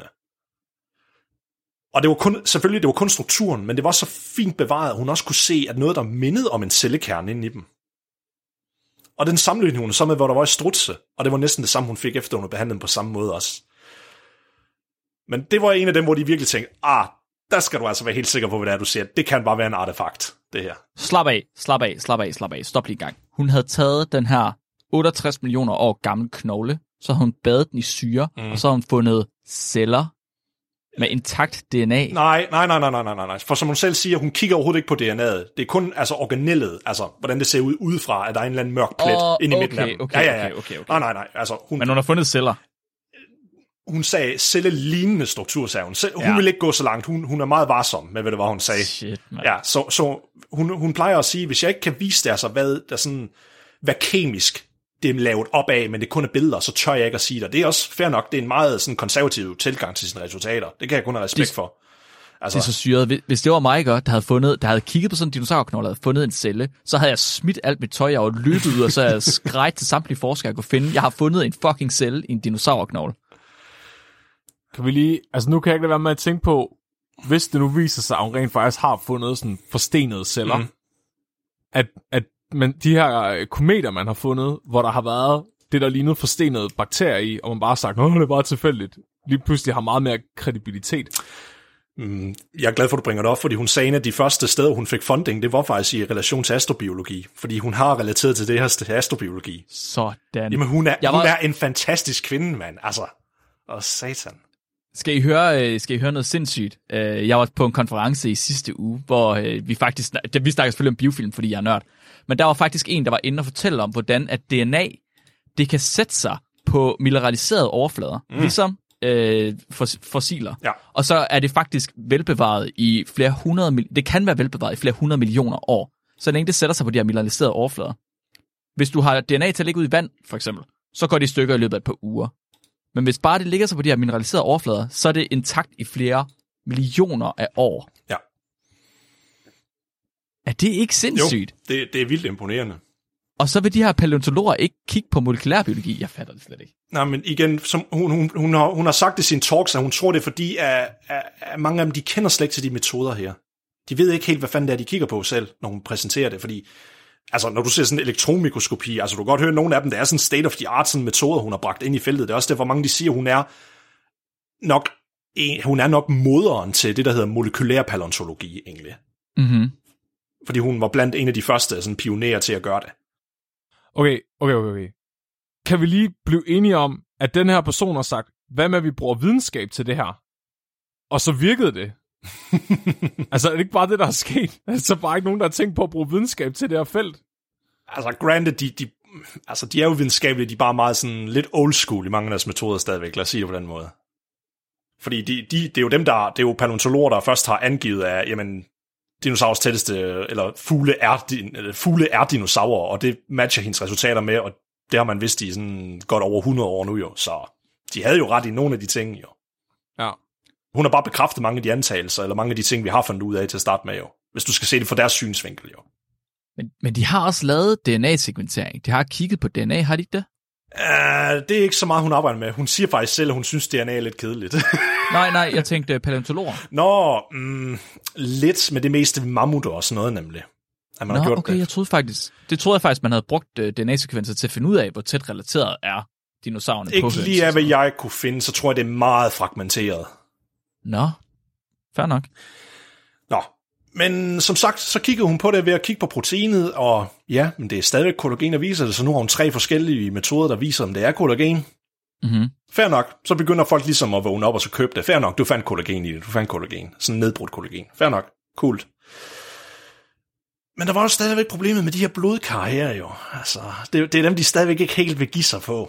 Og det var kun, selvfølgelig, det var kun strukturen, men det var så fint bevaret, at hun også kunne se, at noget, der mindede om en cellekerne inde i dem. Og den sammenligning hun så med, hvor der var i strutse, og det var næsten det samme, hun fik efter, hun behandlede dem på samme måde også. Men det var en af dem, hvor de virkelig tænkte, ah, der skal du altså være helt sikker på, hvad det er, du siger. Det kan bare være en artefakt, det her. Slap af, slap af, slap af, slap af. Stop lige en gang. Hun havde taget den her otteogtres millioner år gammel knogle, så har hun badet den i syre, mm. og så har hun fundet celler med intakt D N A. Nej, nej, nej, nej, nej, nej, nej. For som hun selv siger, hun kigger overhovedet ikke på D N A'et. Det er kun altså organellet, altså hvordan det ser ud udefra, at der er en eller anden mørk plet oh, inde i midten okay, af dem. Okay, ja, ja, ja. okay, okay, okay. Nej, nej, nej. Altså, hun, Men hun har fundet celler. Hun sagde cellelignende struktur, sagde hun. Hun ja. vil ikke gå så langt. Hun, hun er meget varsom med, hvad det var, hun sagde. Shit, man. Ja, så, så hun, hun plejer at sige, hvis jeg ikke kan vise det, altså hvad, der sådan, hvad kemisk det er lavet op af, men det kun er billeder, så tør jeg ikke at sige det. Det er også fair nok. Det er en meget sådan konservativ tilgang til sine resultater. Det kan jeg kun have respekt det, for. Altså, det er så syret. Hvis det var mig godt, der havde fundet, der havde kigget på sådan en dinosaurknogle, havde fundet en celle, så havde jeg smidt alt mit tøj og løbet ud, og så havde jeg skreget til samtlige forskere, jeg kunne finde. Jeg har fundet en fucking celle i en dinosaurknogle. Kan vi lige, altså nu kan jeg ikke lade være med at tænke på, hvis det nu viser sig, at hun rent faktisk har fundet sådan forstenede celler, mm. at, at men de her kometer, man har fundet, hvor der har været det, der lignede forstenede bakterier i, og man bare har sagt, nå, det er bare tilfældigt, lige pludselig har meget mere kredibilitet. Mm, jeg er glad for, at du bringer det op, fordi hun sagde, at de første steder, hun fik funding, det var faktisk i relation til astrobiologi, fordi hun har relateret til det her til astrobiologi. Sådan. Jamen, hun er, var... hun er en fantastisk kvinde, mand. Altså, og satan. Skal I høre, skal I høre noget sindssygt? Jeg var på en konference i sidste uge, hvor vi faktisk, vi snakker selvfølgelig om biofilm, fordi jeg er nørd, men der var faktisk en, der var inde og fortælle om, hvordan at D N A, det kan sætte sig på mineraliserede overflader, mm. ligesom øh, fossiler. Ja. Og så er det faktisk velbevaret i flere hundrede, det kan være velbevaret i flere hundrede millioner år, så længe det sætter sig på de her mineraliserede overflader. Hvis du har D N A til at ligge ud i vand, for eksempel, så går det i stykker i løbet af et par uger. Men hvis bare det ligger sig på de her mineraliserede overflader, så er det intakt i flere millioner af år. Ja. Er det ikke sindssygt? Jo, det, det er vildt imponerende. Og så vil de her palæontologer ikke kigge på molekylærbiologi. Jeg fatter det slet ikke. Nej, men igen, som hun, hun, hun, har, hun har sagt i sin talks, at hun tror det er fordi, at, at, at mange af dem, de kender slet ikke til de metoder her. De ved ikke helt, hvad fanden det er, de kigger på selv, når hun præsenterer det, fordi altså, når du ser sådan en elektronmikroskopi, altså du kan godt høre, at nogle af dem, der er sådan state of the art sådan metoder, hun har bragt ind i feltet. Det er også derfor, mange de siger, hun er nok, hun er nok moderen til det, der hedder molekylær palæontologi, egentlig. Mhm. Fordi hun var blandt en af de første sådan, pionerer til at gøre det. Okay, okay, okay, okay. Kan vi lige blive enige om, at den her person har sagt, hvad med, at vi bruger videnskab til det her? Og så virkede det. Altså, er det ikke bare det, der er sket? Altså, bare ikke nogen, der har tænkt på at bruge videnskab til det her felt? Altså, granted, de, de, altså, de er jo videnskabelige, de er bare meget sådan lidt old school i mange af deres metoder stadigvæk, lad os sige det på den måde. Fordi de, de, det er jo dem, der, det er jo palæontologer, der først har angivet af, jamen, dinosaurs tætteste, eller fugle er, eller fugle er dinosaurer, og det matcher hendes resultater med, og det har man vidst i sådan godt over hundrede år nu jo, så de havde jo ret i nogle af de ting jo. Ja. Hun har bare bekræftet mange af de antagelser, eller mange af de ting, vi har fundet ud af til at starte med jo, hvis du skal se det fra deres synsvinkel jo. Men, men de har også lavet D N A-sekventering. De har kigget på D N A, har de ikke det? Uh, det er ikke så meget, hun arbejder med. Hun siger faktisk selv, at hun synes, D N A er lidt kedeligt. nej, nej, jeg tænkte palæontologer. Nå, mm, lidt med det meste mammutter og sådan noget nemlig. At man Nå, har gjort okay, det. jeg troede faktisk, det troede jeg faktisk, man havde brugt uh, D N A-sekvenser til at finde ud af, hvor tæt relateret er dinosaurerne på høns. Ikke lige af, hvad jeg kunne finde, så tror jeg, det er meget fragmenteret. Nå, fair nok. Nå, men som sagt, så kiggede hun på det ved at kigge på proteinet, og ja, men det er stadigvæk kollagen, der viser det, så nu har hun tre forskellige metoder, der viser, om det er kollagen. Mm-hmm. Fair nok, så begynder folk ligesom at vågne op og så købe det. Fair nok, du fandt kollagen i det, du fandt kollagen. Sådan nedbrudt kollagen. Fair nok, cool. Men der var jo stadigvæk problemet med de her blodkar her jo. Altså, det, det er dem, de stadigvæk ikke helt vil give sig på.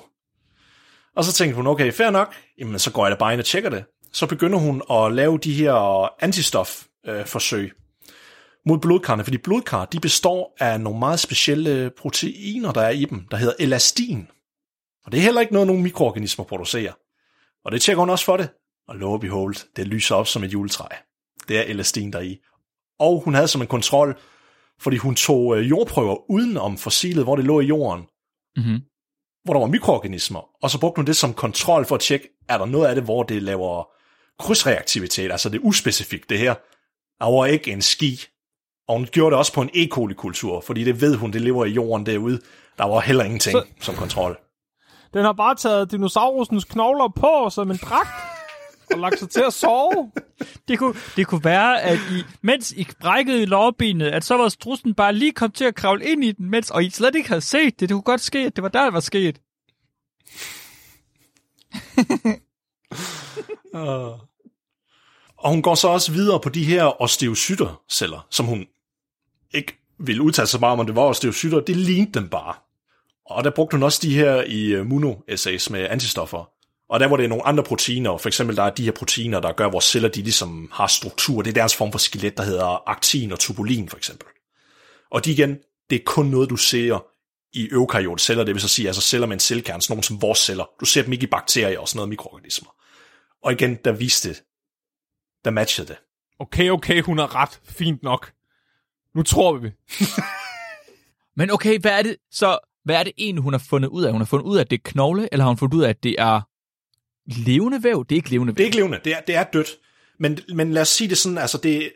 Og så tænkte hun, okay, fair nok, jamen så går jeg da bare ind og tjekker det. Så begynder hun at lave de her antistof-forsøg øh, mod blodkarne, fordi blodkar, de består af nogle meget specielle proteiner, der er i dem, der hedder elastin. Og det er heller ikke noget, nogen mikroorganismer producerer. Og det tjekker hun også for det. Og lo and behold, det lyser op som et juletræ. Det er elastin der i. Og hun havde som en kontrol, fordi hun tog jordprøver udenom fossilet, hvor det lå i jorden. Mm-hmm. Hvor der var mikroorganismer. Og så brugte hun det som kontrol for at tjekke, er der noget af det, hvor det laver krydsreaktivitet. Altså det er uspecifikt det her. Der var ikke en ski. Og hun gjorde det også på en E. coli-kultur, fordi det ved hun, det lever i jorden derude. Der var heller ingenting så, som kontrol. Den har bare taget dinosaurusens knogler på som en dragt. og lagt sig til at sove. Det kunne, det kunne være, at I, mens I brækkede i lårbenet, at så var strudsen bare lige kom til at kravle ind i den, mens, og I slet ikke havde set det. Det kunne godt ske, at det var der, det var sket. uh. Og hun går så også videre på de her osteocytter-celler, som hun ikke ville udtale sig meget om, om det var osteocytter. Det lignede dem bare. Og der brugte hun også de her i monoassays med antistoffer. Og der hvor det er nogle andre proteiner, for eksempel der er de her proteiner, der gør vores celler, de ligesom har struktur. Det er deres form for skelet, der hedder aktin og tubulin for eksempel. Og de igen, det er kun noget, du ser i eukaryote-celler, det vil så sige altså celler med en cellekerne, sådan nogle som vores celler. Du ser dem ikke i bakterier og sådan noget mikroorganismer. Og igen, der viste det. Der matchede det. Okay, okay, hun har ret. Fint nok. Nu tror vi. Men okay, hvad er det så? Hvad er det egentlig, hun har fundet ud af? Hun har fundet ud af, at det er knogle, eller har hun fundet ud af, at det er levende væv? Det er ikke levende væv. Det er ikke levende, det er, det er dødt. Men, men lad os sige det sådan, altså det,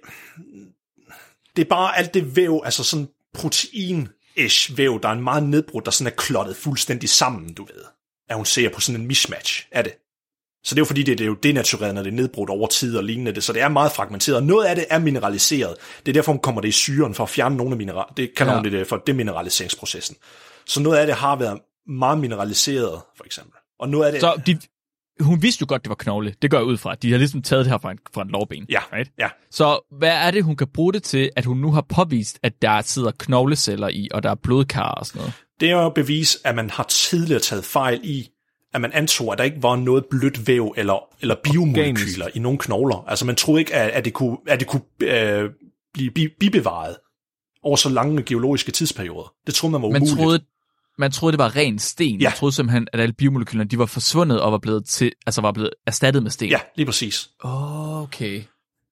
det er bare alt det væv, altså sådan protein-ish væv, der er en meget nedbrudt, der sådan er klottet fuldstændig sammen, du ved. At hun ser på sådan en mismatch af det. Så det er jo fordi, det, det er jo denatureret, når det er nedbrudt over tid og lignende det, så det er meget fragmenteret. Noget af det er mineraliseret. Det er derfor, hun kommer det i syren for at fjerne nogle af mineral. Det kalder ja. hun det for demineraliseringsprocessen. Så noget af det har været meget mineraliseret, for eksempel. Og noget af det... Så de, hun vidste jo godt, det var knogle. Det gør jeg ud fra. De har ligesom taget det her fra en, fra en lårben. Ja, right? ja. Så hvad er det, hun kan bruge det til, at hun nu har påvist, at der sidder knogleceller i, og der er blodkar og sådan noget? Det er jo bevis, at man har tidligere taget fejl i, at man antog, at der ikke var noget blødt væv eller, eller biomolekyler i nogle knogler. Altså man troede ikke, at, at det kunne, at det kunne øh, blive bibevaret over så lange geologiske tidsperioder. Det troede man var umuligt. Man troede, man troede det var ren sten. Ja. Man troede simpelthen, at alle biomolekylerne, de var forsvundet og var blevet, til, altså var blevet erstattet med sten. Ja, lige præcis. Oh, okay.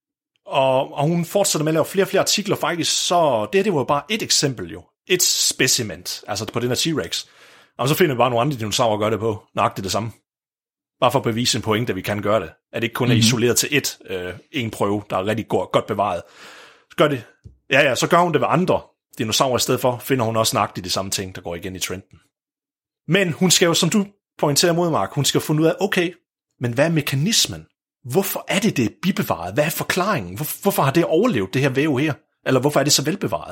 Og, og hun fortsætter med at lave flere og flere artikler faktisk, så det, det var jo bare et eksempel jo. Et specimen, altså på den her T-Rex. Og så finder vi bare nogle andre dinosaurer at gøre det på. Nøjagtigt det samme. Bare for at bevise en point, at vi kan gøre det. At det ikke kun mm-hmm. er isoleret til et, øh, en prøve, der er rigtig godt, godt bevaret. Så gør det. Ja, ja, så gør hun det ved andre dinosaurer i stedet for. Finder hun også nøjagtigt de samme ting, der går igen i trenden. Men hun skal jo, som du pointerer mod, Mark, hun skal finde ud af, okay, men hvad er mekanismen? Hvorfor er det, det er bibevaret? Hvad er forklaringen? Hvor, hvorfor har det overlevet, det her væv her? Eller hvorfor er det så velbevaret?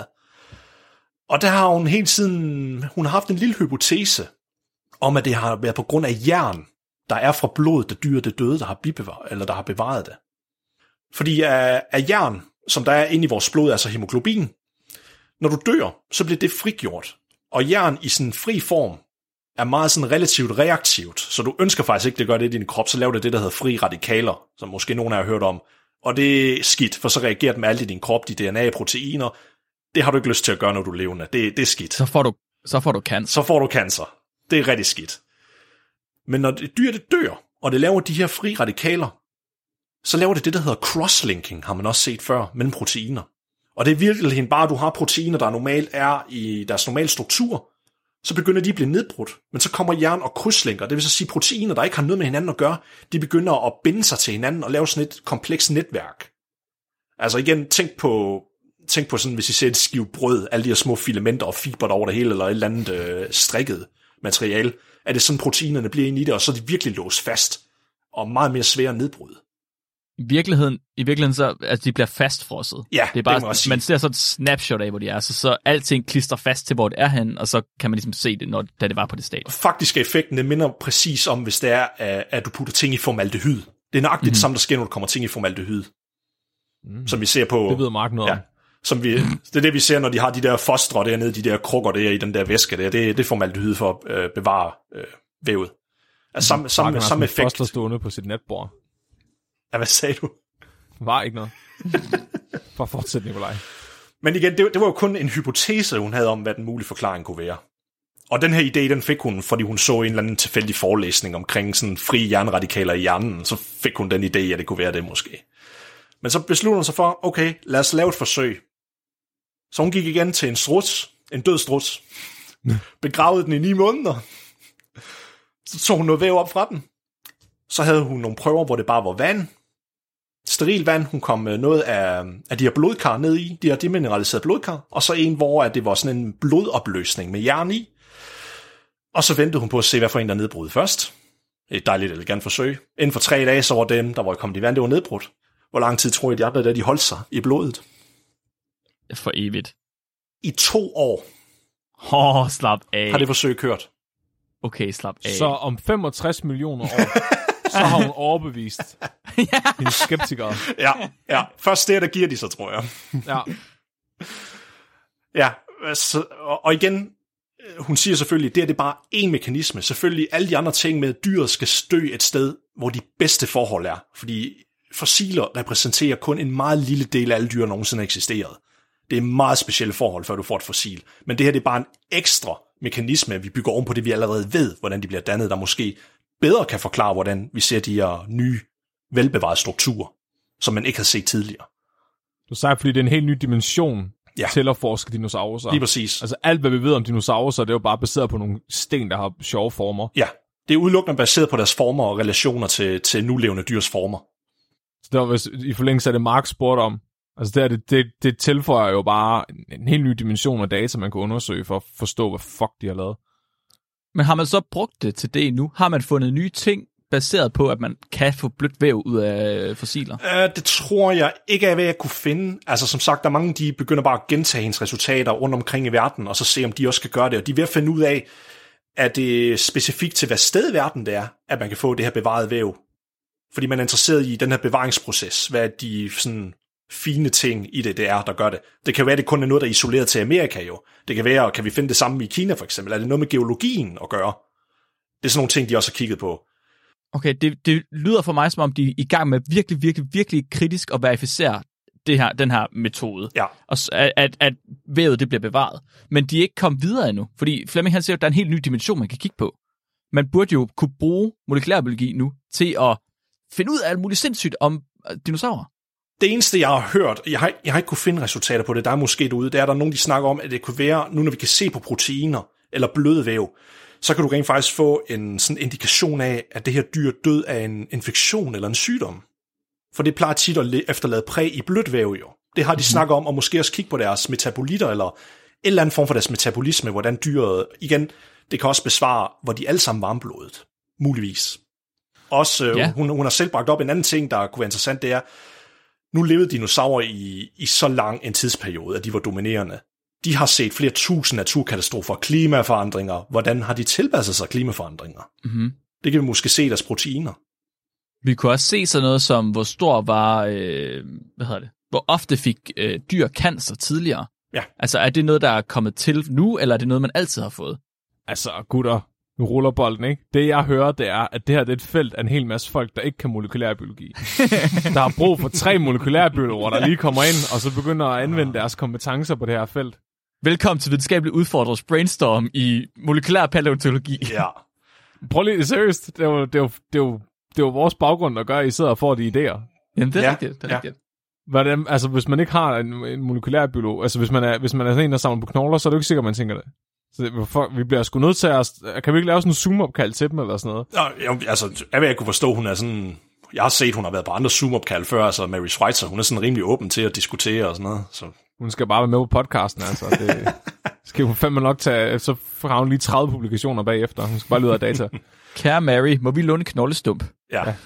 Og der har hun hele tiden, hun har haft en lille hypotese om, at det har været på grund af jern, der er fra blodet, der dyr det døde, der har bibevaret, eller der har bevaret det. Fordi af, af jern, som der er inde i vores blod, altså hemoglobin, når du dør, så bliver det frigjort. Og jern i sådan fri form er meget sådan relativt reaktivt, så du ønsker faktisk ikke, det gør det i din krop, så laver det det, der hedder fri radikaler, som måske nogen af jer har hørt om. Og det er skidt, for så reagerer det med alt i din krop, de D N A-proteiner. Det har du ikke lyst til at gøre, når du er levende. Det, det er skidt. Så får du, så får du cancer. Så får du cancer. Det er rigtig skidt. Men når det dyr det dør, og det laver de her fri radikaler, så laver det det, der hedder crosslinking, har man også set før, mellem proteiner. Og det er virkelig bare, at du har proteiner, der normalt er i deres normale struktur, så begynder de at blive nedbrudt. Men så kommer jern og krydslinker, det vil så sige proteiner, der ikke har noget med hinanden at gøre, de begynder at binde sig til hinanden og lave sådan et komplekst netværk. Altså igen, tænk på... Tænk på sådan, hvis I ser et skive brød, alle de her små filamenter og fiber over det hele, eller et eller andet øh, strikket materiale, er det sådan, proteinerne bliver inde i det, og så er de virkelig låst fast, og meget mere svære at nedbryde. I virkeligheden, i virkeligheden så, altså de bliver fastfrosset. Ja, det er bare, det må jeg sige. Man ser sådan et snapshot af, hvor de er, så, så alting klister fast til, hvor det er henne, og så kan man ligesom se det, når, da det var på det stadie. Faktisk er effekten, det minder præcis om, hvis det er, at du putter ting i formaldehyd. Det er nøjagtigt mm-hmm. det samme, der sker, når du kommer ting i formaldehyd. Mm. Som vi ser på... Det ved Mark noget om. Ja. Som vi, det er det, vi ser, når de har de der fostre dernede, de der krukker der i den der væske der. Det, det er formaldehyd for at øh, bevare øh, vævet. Altså samme, samme, samme effekt. Foster stående på sit netbord. Ja, hvad sagde du? Var ikke noget. For fortsæt, Nikolaj. Men igen, det, det var jo kun en hypotese, hun havde om, hvad den mulige forklaring kunne være. Og den her idé, den fik hun, fordi hun så en eller anden tilfældig forelæsning omkring sådan frie jernradikaler i hjernen. Så fik hun den idé, at det kunne være det måske. Men så besluttede hun sig for, okay, lad os lave et forsøg. Så hun gik igen til en struts, en død struts, begravede den i ni måneder, så tog hun noget væv op fra den, så havde hun nogle prøver, hvor det bare var vand, steril vand, hun kom med noget af, af de her blodkar ned i, de her demineraliserede blodkar, og så en, hvor det var sådan en blodopløsning med jern i, og så ventede hun på at se, hvad for en der nedbrød først, Et dejligt elegant forsøg. Inden for tre dage, så var dem, der var kommet i vand, det var nedbrudt. Hvor lang tid tror I, de andre der, de holdt sig i blodet? For evigt. I to år Åh, oh, slap af. har det forsøg kørt. Okay, slap af. Så om femogtres millioner år, så har hun overbevist ja. hendes skeptikere. Ja, ja. Først det, der giver de sig, tror jeg. Ja. Ja, så, og, og igen, hun siger selvfølgelig, det er det bare en mekanisme. Selvfølgelig alle de andre ting med, at dyret skal stø et sted, hvor de bedste forhold er. Fordi fossiler repræsenterer kun en meget lille del af alle dyr, der nogensinde har eksisteret. Det er meget specielle forhold, før du får et fossil. Men det her det er bare en ekstra mekanisme, vi bygger oven på det, vi allerede ved, hvordan de bliver dannet, der måske bedre kan forklare, hvordan vi ser de her nye, velbevarede strukturer, som man ikke har set tidligere. Du sagde, fordi det er en helt ny dimension ja. til at forske dinosaurer. Lige præcis. Altså alt, hvad vi ved om dinosaurer, det er jo bare baseret på nogle sten, der har sjove former. Ja, det er udelukkende baseret på deres former og relationer til, til nulevende dyrs former. Så det var, hvis, i forlængelse af det, Mark spurgte om, altså det, det, det, det tilføjer jo bare en, en helt ny dimension af data, man kan undersøge for at forstå, hvad fuck de har lavet. Men har man så brugt det til det nu? Har man fundet nye ting, baseret på, at man kan få blødt væv ud af fossiler? Uh, det tror jeg ikke er, hvad jeg kunne finde. Altså som sagt, der er mange, de begynder bare at gentage hendes resultater rundt omkring i verden, og så se, om de også kan gøre det. Og de er ved at finde ud af, at det er specifikt til, hvad sted i verden det er, at man kan få det her bevaret væv. Fordi man er interesseret i den her bevaringsproces. Hvad er de sådan fine ting i det, det er, der gør det. Det kan være, at det kun er noget, der er isoleret til Amerika jo. Det kan være, kan vi finde det samme i Kina for eksempel? Er det noget med geologien at gøre? Det er sådan nogle ting, de også har kigget på. Okay, det, det lyder for mig, som om de er i gang med virkelig, virkelig, virkelig kritisk at verificere det her, den her metode. Ja. Og at, at, at vævet det bliver bevaret. Men de er ikke kommet videre endnu. Fordi Fleming han siger, at der er en helt ny dimension, man kan kigge på. Man burde jo kunne bruge molekylærbiologi nu til at finde ud af alt muligt sindssygt om dinosaurer. Det eneste, jeg har hørt, jeg har, jeg har ikke kunne finde resultater på det, der er måske derude, det er, der er nogen, de snakker om, at det kunne være, nu når vi kan se på proteiner eller bløde væv, så kan du rent faktisk få en sådan indikation af, at det her dyr død af en infektion eller en sygdom. For det plejer tit at efterlade præg i blødt væv jo. Det har de mm-hmm. snakket om, og måske også kigge på deres metabolitter, eller en eller anden form for deres metabolisme, hvordan dyret, igen, det kan også besvare, hvor de alle sammen varmblodet, muligvis. Også, øh, ja. hun, hun har selv bragt op en anden ting, der kunne være interessant, det er, nu levede dinosaurer i, i så lang en tidsperiode, at de var dominerende. De har set flere tusind naturkatastrofer, klimaforandringer. Hvordan har de tilpasset sig klimaforandringer? Mm-hmm. Det kan vi måske se i deres proteiner. Vi kunne også se sådan noget som, hvor stor var, øh, hvad hedder det, hvor ofte fik øh, dyr cancer tidligere. Ja. Altså er det noget, der er kommet til nu, eller er det noget, man altid har fået? Altså gutter, nu ruller bolden, ikke? Det jeg hører, det er, at det her det er et felt af en hel masse folk, der ikke kan molekylærbiologi. Der har brug for tre molekylærbiologer, der lige kommer ind, og så begynder at anvende deres kompetencer på det her felt. Velkommen til Videnskabeligt Udfordret Brainstorm i molekylær paleontologi. Ja. Prøv lige, seriøst, det er jo, det er jo, det er jo, det er jo vores baggrund, der gør, at I sidder og får de idéer. Jamen, det er ja. rigtigt. Det er ja. rigtigt. Hvordan, altså, hvis man ikke har en, en molekylærbiolog, altså hvis man er, hvis man er sådan en, der samler på knogler, så er det jo ikke sikkert, man tænker det. Så for, vi bliver sgu nødt til at... Kan vi ikke lave sådan en Zoom-opkald til dem, eller sådan noget? Ja, altså, jeg vil ikke kunne forstå, hun er sådan... Jeg har set, hun har været på andre Zoom-opkald før, altså Mary Schweitzer, hun er sådan rimelig åben til at diskutere og sådan noget. Så. Hun skal bare være med på podcasten, altså. Det skal hun fandme nok tage... Så har hun lige tredive publikationer bagefter. Hun skal bare lyde af data. Kære Mary, må vi låne knoldestump? Ja. ja.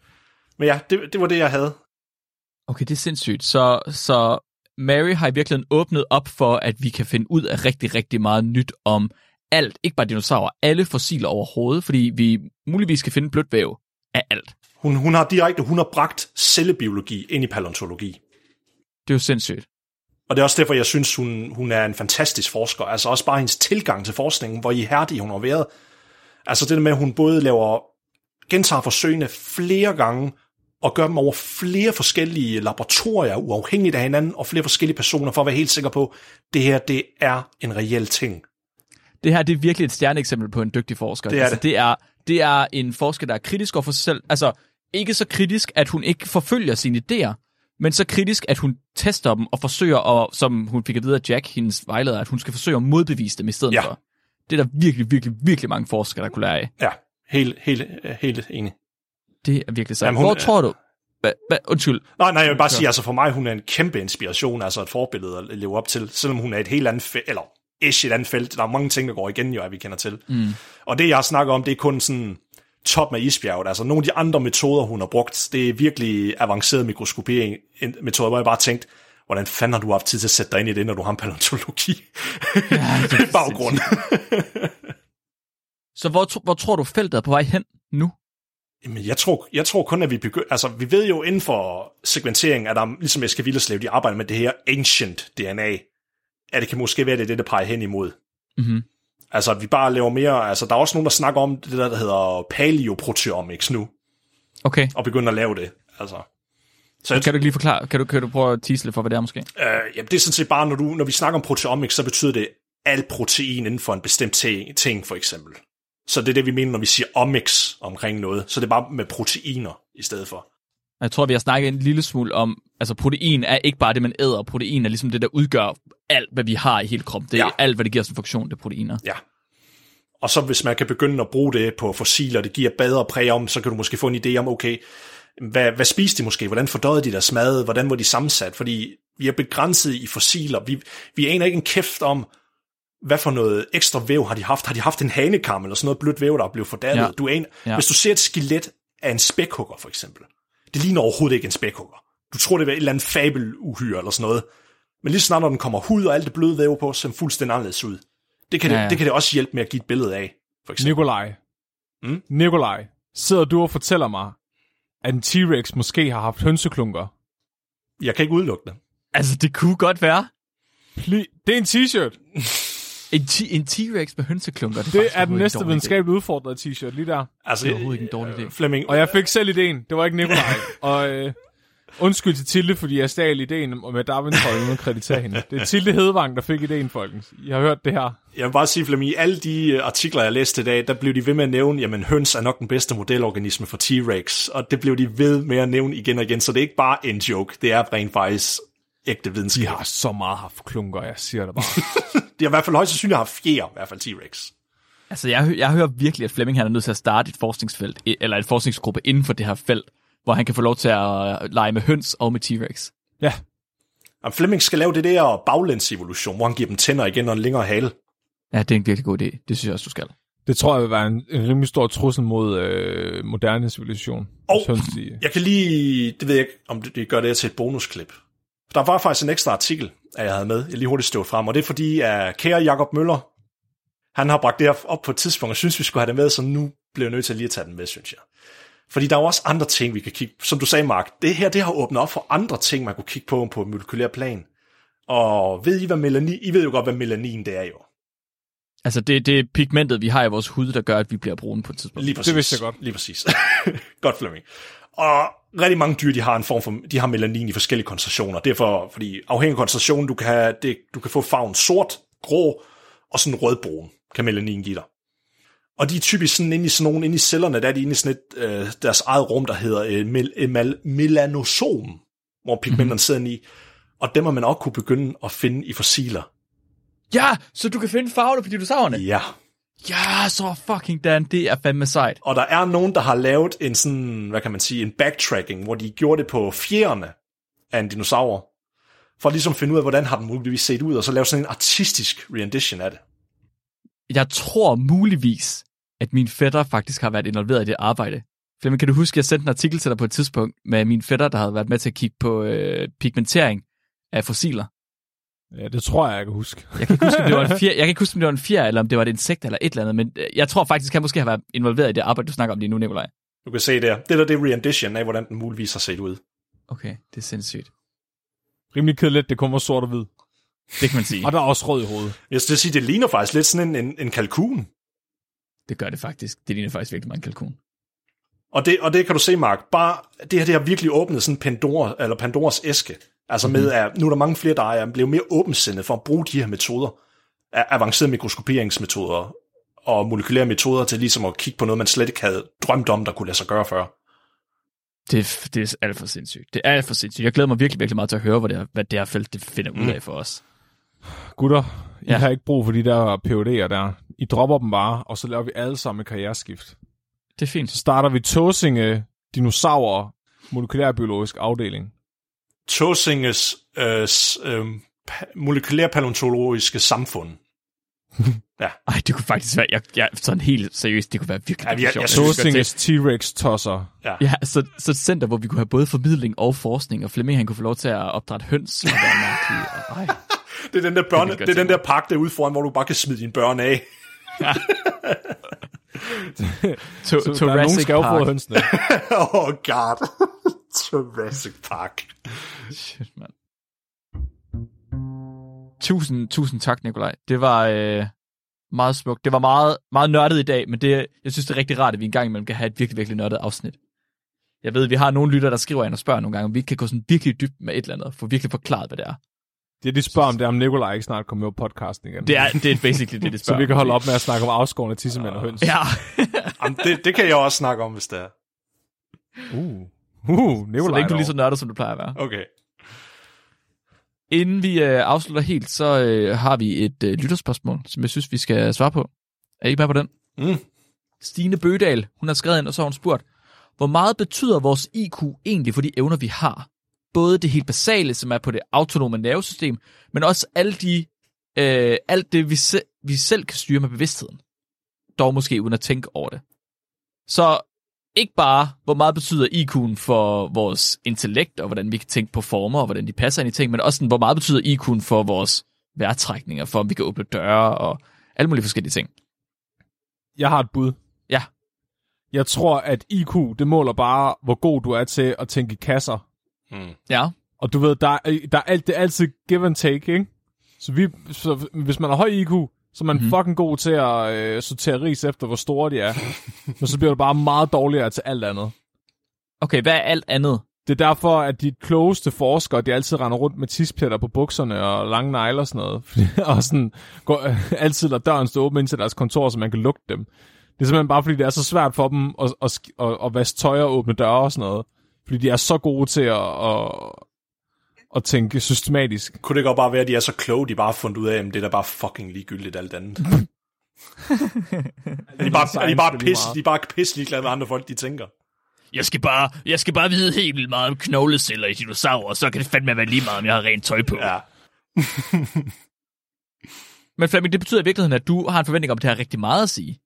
Men ja, det, det var det, jeg havde. Okay, det er sindssygt. Så, så Mary har i virkeligheden åbnet op for, at vi kan finde ud af rigtig, rigtig meget nyt om alt. Ikke bare dinosaurer, alle fossiler overhovedet, fordi vi muligvis skal finde blødt væv af alt. Hun, hun har direkte, hun har bragt cellebiologi ind i paleontologi. Det er jo sindssygt. Og det er også derfor, jeg synes, hun, hun er en fantastisk forsker. Altså også bare hendes tilgang til forskningen, hvor ihærdig hun har været. Altså det der med, at hun både laver, gentager forsøgene flere gange, og gør dem over flere forskellige laboratorier, uafhængigt af hinanden, og flere forskellige personer, for at være helt sikker på, at det her, det er en reel ting. Det her, det er virkelig et stjerneeksempel på en dygtig forsker. Det er, altså, det. Det er, det er en forsker, der er kritisk over for sig selv. Altså, ikke så kritisk, at hun ikke forfølger sine idéer, men så kritisk, at hun tester dem og forsøger, og, som hun fik at vide af Jack, hendes vejleder, at hun skal forsøge at modbevise dem i stedet ja. for. Det er der virkelig, virkelig, virkelig mange forskere, der kunne lære af. Ja, helt, helt, helt enig. Det er virkelig sandt. Hvor tror du? Hva, hva, undskyld. Nej, nej, jeg vil bare sige, altså for mig, hun er en kæmpe inspiration, altså et forbillede at leve op til, selvom hun er et helt andet felt, eller ish et andet felt. Der er mange ting, der går igen, jo, at vi kender til. Mm. Og det, jeg snakker om, det er kun sådan toppen af isbjerget. Altså nogle af de andre metoder, hun har brugt, det er virkelig avanceret mikroskopering-metoder, hvor jeg bare tænkte, hvordan fanden har du haft tid til at sætte dig ind i det, når du har en paleontologi Ja, det er baggrund? Så hvor, hvor tror du feltet er på vej hen nu? Jamen, jeg tror, jeg tror kun, at vi begynder... Altså, vi ved jo inden for segmentering, at der, ligesom Eske Willerslev, de arbejder med det her ancient D N A, at det kan måske være det, det der peger hen imod. Mm-hmm. Altså, at vi bare laver mere... Altså, der er også nogen, der snakker om det der, der hedder paleoproteomics nu. Okay. Og begynder at lave det, altså... Så jeg, kan du ikke lige forklare, kan du, kan du prøve at tease lidt for, hvad det er måske? Øh, jamen, det er sådan set bare, når, du, når vi snakker om proteomics, så betyder det alt protein inden for en bestemt ting, ting, for eksempel. Så det er det, vi mener, når vi siger omics omkring noget. Så det er bare med proteiner i stedet for. Jeg tror, vi har snakket en lille smule om, altså protein er ikke bare det, man æder. Protein er ligesom det, der udgør alt, hvad vi har i hele kroppen. Det er ja. alt, hvad det giver os en funktion, det er proteiner. Ja. Og så hvis man kan begynde at bruge det på fossiler, det giver bedre præg om, så kan du måske få en idé om, okay, hvad, hvad spiste de måske? Hvordan fordøjede de deres mad? Hvordan var de sammensat? Fordi vi er begrænset i fossiler. Vi, vi aner ikke en kæft om, hvad for noget ekstra væv har de haft? Har de haft en hanekam eller sådan noget blødt væv, der er blevet fordærvet? Ja. Du aner, ja. Hvis du ser et skelet af en spækhugger, for eksempel, det ligner overhovedet ikke en spækhugger. Du tror, det er et eller andet fabeluhyre eller sådan noget. Men lige snart, når den kommer hud og alt det bløde væv på, ser fuldstændig anderledes ud. Det kan, ja, ja. Det, det kan det også hjælpe med at give et billede af, for eksempel. Nikolaj. Mm? Nikolaj, sidder du og fortæller mig, at en T-Rex måske har haft hønseklunker? Jeg kan ikke udelukke det. Altså, det kunne godt være. Pli- det er en t-shirt. En, t- en T-Rex med hønseklunker. Det er, det er den næste videnskabeligt udfordrede t-shirt, lige der. Altså, det er overhovedet ikke en dårlig idé. Flemming. Og jeg fik selv ideen. Det var ikke Nikolaj. og øh, undskyld til Tilde, fordi jeg stjal ideen med Darwin-trøjen uden at kreditere hende. Det er Tilde Hedevang, der fik ideen, folkens. I har hørt det her. Jeg vil bare sige, Flemming, i alle de artikler, jeg læste i dag, der blev de ved med at nævne, jamen høns er nok den bedste modelorganisme for T-Rex, og det blev de ved med at nævne igen og igen, så det er ikke bare en joke, det er rent faktisk ægte videnskab. De har så meget haft klunker, jeg siger det bare. De har i hvert fald højst sandsynligt haft fjer, i hvert fald T-Rex. Altså, jeg, jeg hører virkelig, at Flemming han er nødt til at starte et forskningsfelt, eller en forskningsgruppe inden for det her felt, hvor han kan få lov til at lege med høns og med T-Rex. Ja. Og Flemming skal lave det der baglæns-evolution, hvor han giver dem tænder igen og en længere hale. Ja, det er en virkelig god idé. Det synes jeg også, du skal. Det tror jeg vil være en, en rimelig stor trussel mod øh, moderne civilisation. Og jeg kan lige, det ved jeg ikke, om det, det gør det til et bonusklip. Der var faktisk en ekstra artikel, jeg havde med, jeg lige hurtigt stod frem, og det er fordi, at kære Jakob Møller, han har bragt det her op på et tidspunkt, og synes, vi skulle have det med, så nu bliver jeg nødt til lige at tage den med, synes jeg. Fordi der er også andre ting, vi kan kigge på. Som du sagde, Mark, det her det har åbnet op for andre ting, man kunne kigge på på molekylær plan. Og ved I, hvad melanin? I ved jo godt, hvad melanin det er jo. Altså, det, det er pigmentet, vi har i vores hud, der gør, at vi bliver brune på et tidspunkt. Lige præcis. Det vidste jeg godt. Lige præcis. Godt, Flemming. Og rigtig mange dyr, de har en form for, de har melanin i forskellige koncentrationer. Derfor, fordi afhængig af koncentrationen, du kan have, det, du kan få farven sort, grå og sådan rødbrun, kan melanin give dig. Og de er typisk sådan inde i sådan nogle, inde i cellerne, der er de inde i sådan et, øh, deres eget rum, der hedder øh, mel, mel, melanosom, hvor pigmenterne mm-hmm. sidder i. Og dem har man også kunne begynde at finde i fossiler. Ja, så du kan finde farver på dinosaurerne? Ja. Ja, så fucking Dan, det er fandme sejt. Og der er nogen, der har lavet en sådan, hvad kan man sige, en backtracking, hvor de gjorde det på fjerne af en dinosaur, for at ligesom finde ud af, hvordan har den muligvis set ud, og så lave sådan en artistisk rendition af det. Jeg tror muligvis, at min fætter faktisk har været involveret i det arbejde. Flemming, kan du huske, at jeg sendte en artikel til dig på et tidspunkt med min fætter, der havde været med til at kigge på øh, pigmentering af fossiler? Ja, det tror jeg, jeg kan huske. Jeg kan ikke huske, om det var en fjer, jeg kan ikke huske, om det var en fjer, eller om det var et insekt, eller et eller andet, men jeg tror faktisk, han måske har været involveret i det arbejde, du snakker om lige nu, Nikolaj. Du kan se der. Det der, det er rendition af, hvordan den muligvis har set ud. Okay, det er sindssygt. Rimelig kedeligt, det kommer sort og hvid. Det kan man sige. Og der er også rød i hovedet. Jeg skal sige, det ligner faktisk lidt sådan en, en, en kalkun. Det gør det faktisk. Det ligner faktisk virkelig meget en kalkun. Og det, og det kan du se, Mark. Bare, det her det har virkelig åbnet sådan Pandora, eller Pandoras æske. Altså med, at nu er der mange flere, der er blevet mere åbensindet for at bruge de her metoder, avancerede mikroskoperingsmetoder og molekylære metoder til ligesom at kigge på noget, man slet ikke havde drømt om, der kunne lade sig gøre før. Det, det er alt for sindssygt. Det er alt for sindssygt. Jeg glæder mig virkelig, virkelig meget til at høre, hvad det her, hvad det her felt det finder ud af for os. Gutter, I Ja. har ikke brug for de der P H D'er der. I dropper dem bare, og så laver vi alle sammen et karriereskift. Det er fint. Så starter vi Tåsinge Dinosaurer Molekylærbiologisk Afdeling. Tåsinges øh, øh, molekylær paleontologiske samfund. Ja. Ej, det kunne faktisk være, jeg, jeg, sådan helt seriøst, det kunne være virkelig, Ja, jeg- virkelig jeg sjovt. synes- Tåsinges T-Rex-tosser. Ja, så, så et center, hvor vi kunne have både formidling og forskning, og Flemming, han kunne få lov til at opdrætte høns. Og være mærkelig, og, ej. Det er den der, børne, Det kan det jeg er den der park derude foran, hvor du bare kan smide dine børn af. To, Så der er nogen skal jo få hønsene. Oh god. Jurassic Park. Shit, mand. Tusind, tusind tak, Nikolaj. Det var øh, meget smukt. Det var meget, meget nørdet i dag, men det, jeg synes, det er rigtig rart, at vi engang imellem kan have et virkelig, virkelig nørdet afsnit. Jeg ved, vi har nogle lytter, der skriver ind og spørger nogle gange, om vi ikke kan gå sådan virkelig dybt med et eller andet, for virkelig forklaret, hvad det er. Det, de spørger om, det er, om Nikolaj ikke snart kommer med på podcasten igen. Det er, det er basically det, de spørger. Så vi kan holde op med at snakke om afskårende tissemænd og høns. Ja. Jamen, det, det kan jeg også snakke om, hvis det er. Uh, uh Så Nikolaj. længe du er lige så nørdet, som du plejer at være. Okay. Inden vi øh, afslutter helt, så øh, har vi et øh, lytterspørgsmål, som jeg synes, vi skal svare på. Er I med på den? Mm. Stine Bødal, hun har skrevet ind, og så har hun spurgt, hvor meget betyder vores I Q egentlig for de evner, vi har? Både det helt basale, som er på det autonome nervesystem, men også alle de, øh, alt det, vi, se, vi selv kan styre med bevidstheden. Dog måske uden at tænke over det. Så ikke bare, hvor meget betyder I Q'en for vores intellekt, og hvordan vi kan tænke på former, og hvordan de passer ind i ting, men også sådan, hvor meget betyder I Q'en for vores vejrtrækninger, for om vi kan åbne døre, og alle mulige forskellige ting. Jeg har et bud. Ja. Jeg tror, at I Q, det måler bare, hvor god du er til at tænke i kasser. Mm. Ja. Og du ved, der er, der er alt, det er altid give and take, ikke? Så, vi, så hvis man har høj I Q, så er man mm-hmm. fucking god til at øh, sortere ris efter, hvor store de er. Men så bliver du bare meget dårligere til alt andet. Okay, hvad er alt andet? Det er derfor, at de klogeste forskere, de altid render rundt med tispletter på bukserne og lange negle og sådan noget. Og sådan går, øh, altid lader døren stå åben ind til deres kontor, så man kan lugte dem. Det er simpelthen bare, fordi det er så svært for dem at, at, at, at vaske tøj og åbne døre og sådan noget. Fordi de er så gode til at, at, at tænke systematisk. Kunne det godt bare være, at de er så kloge, de bare har fundet ud af, at det er da bare fucking ligegyldigt alt andet. de er bare, er de bare pis, de er bare pis ligeglade med andre folk, de tænker. Jeg skal bare, jeg skal bare vide helt vildt meget om knogleceller i dinosaurer, så kan det fandme være lige meget, om jeg har rent tøj på. Ja. Men Flemming, det betyder i virkeligheden, at du har en forventning om, at det har rigtig meget at sige.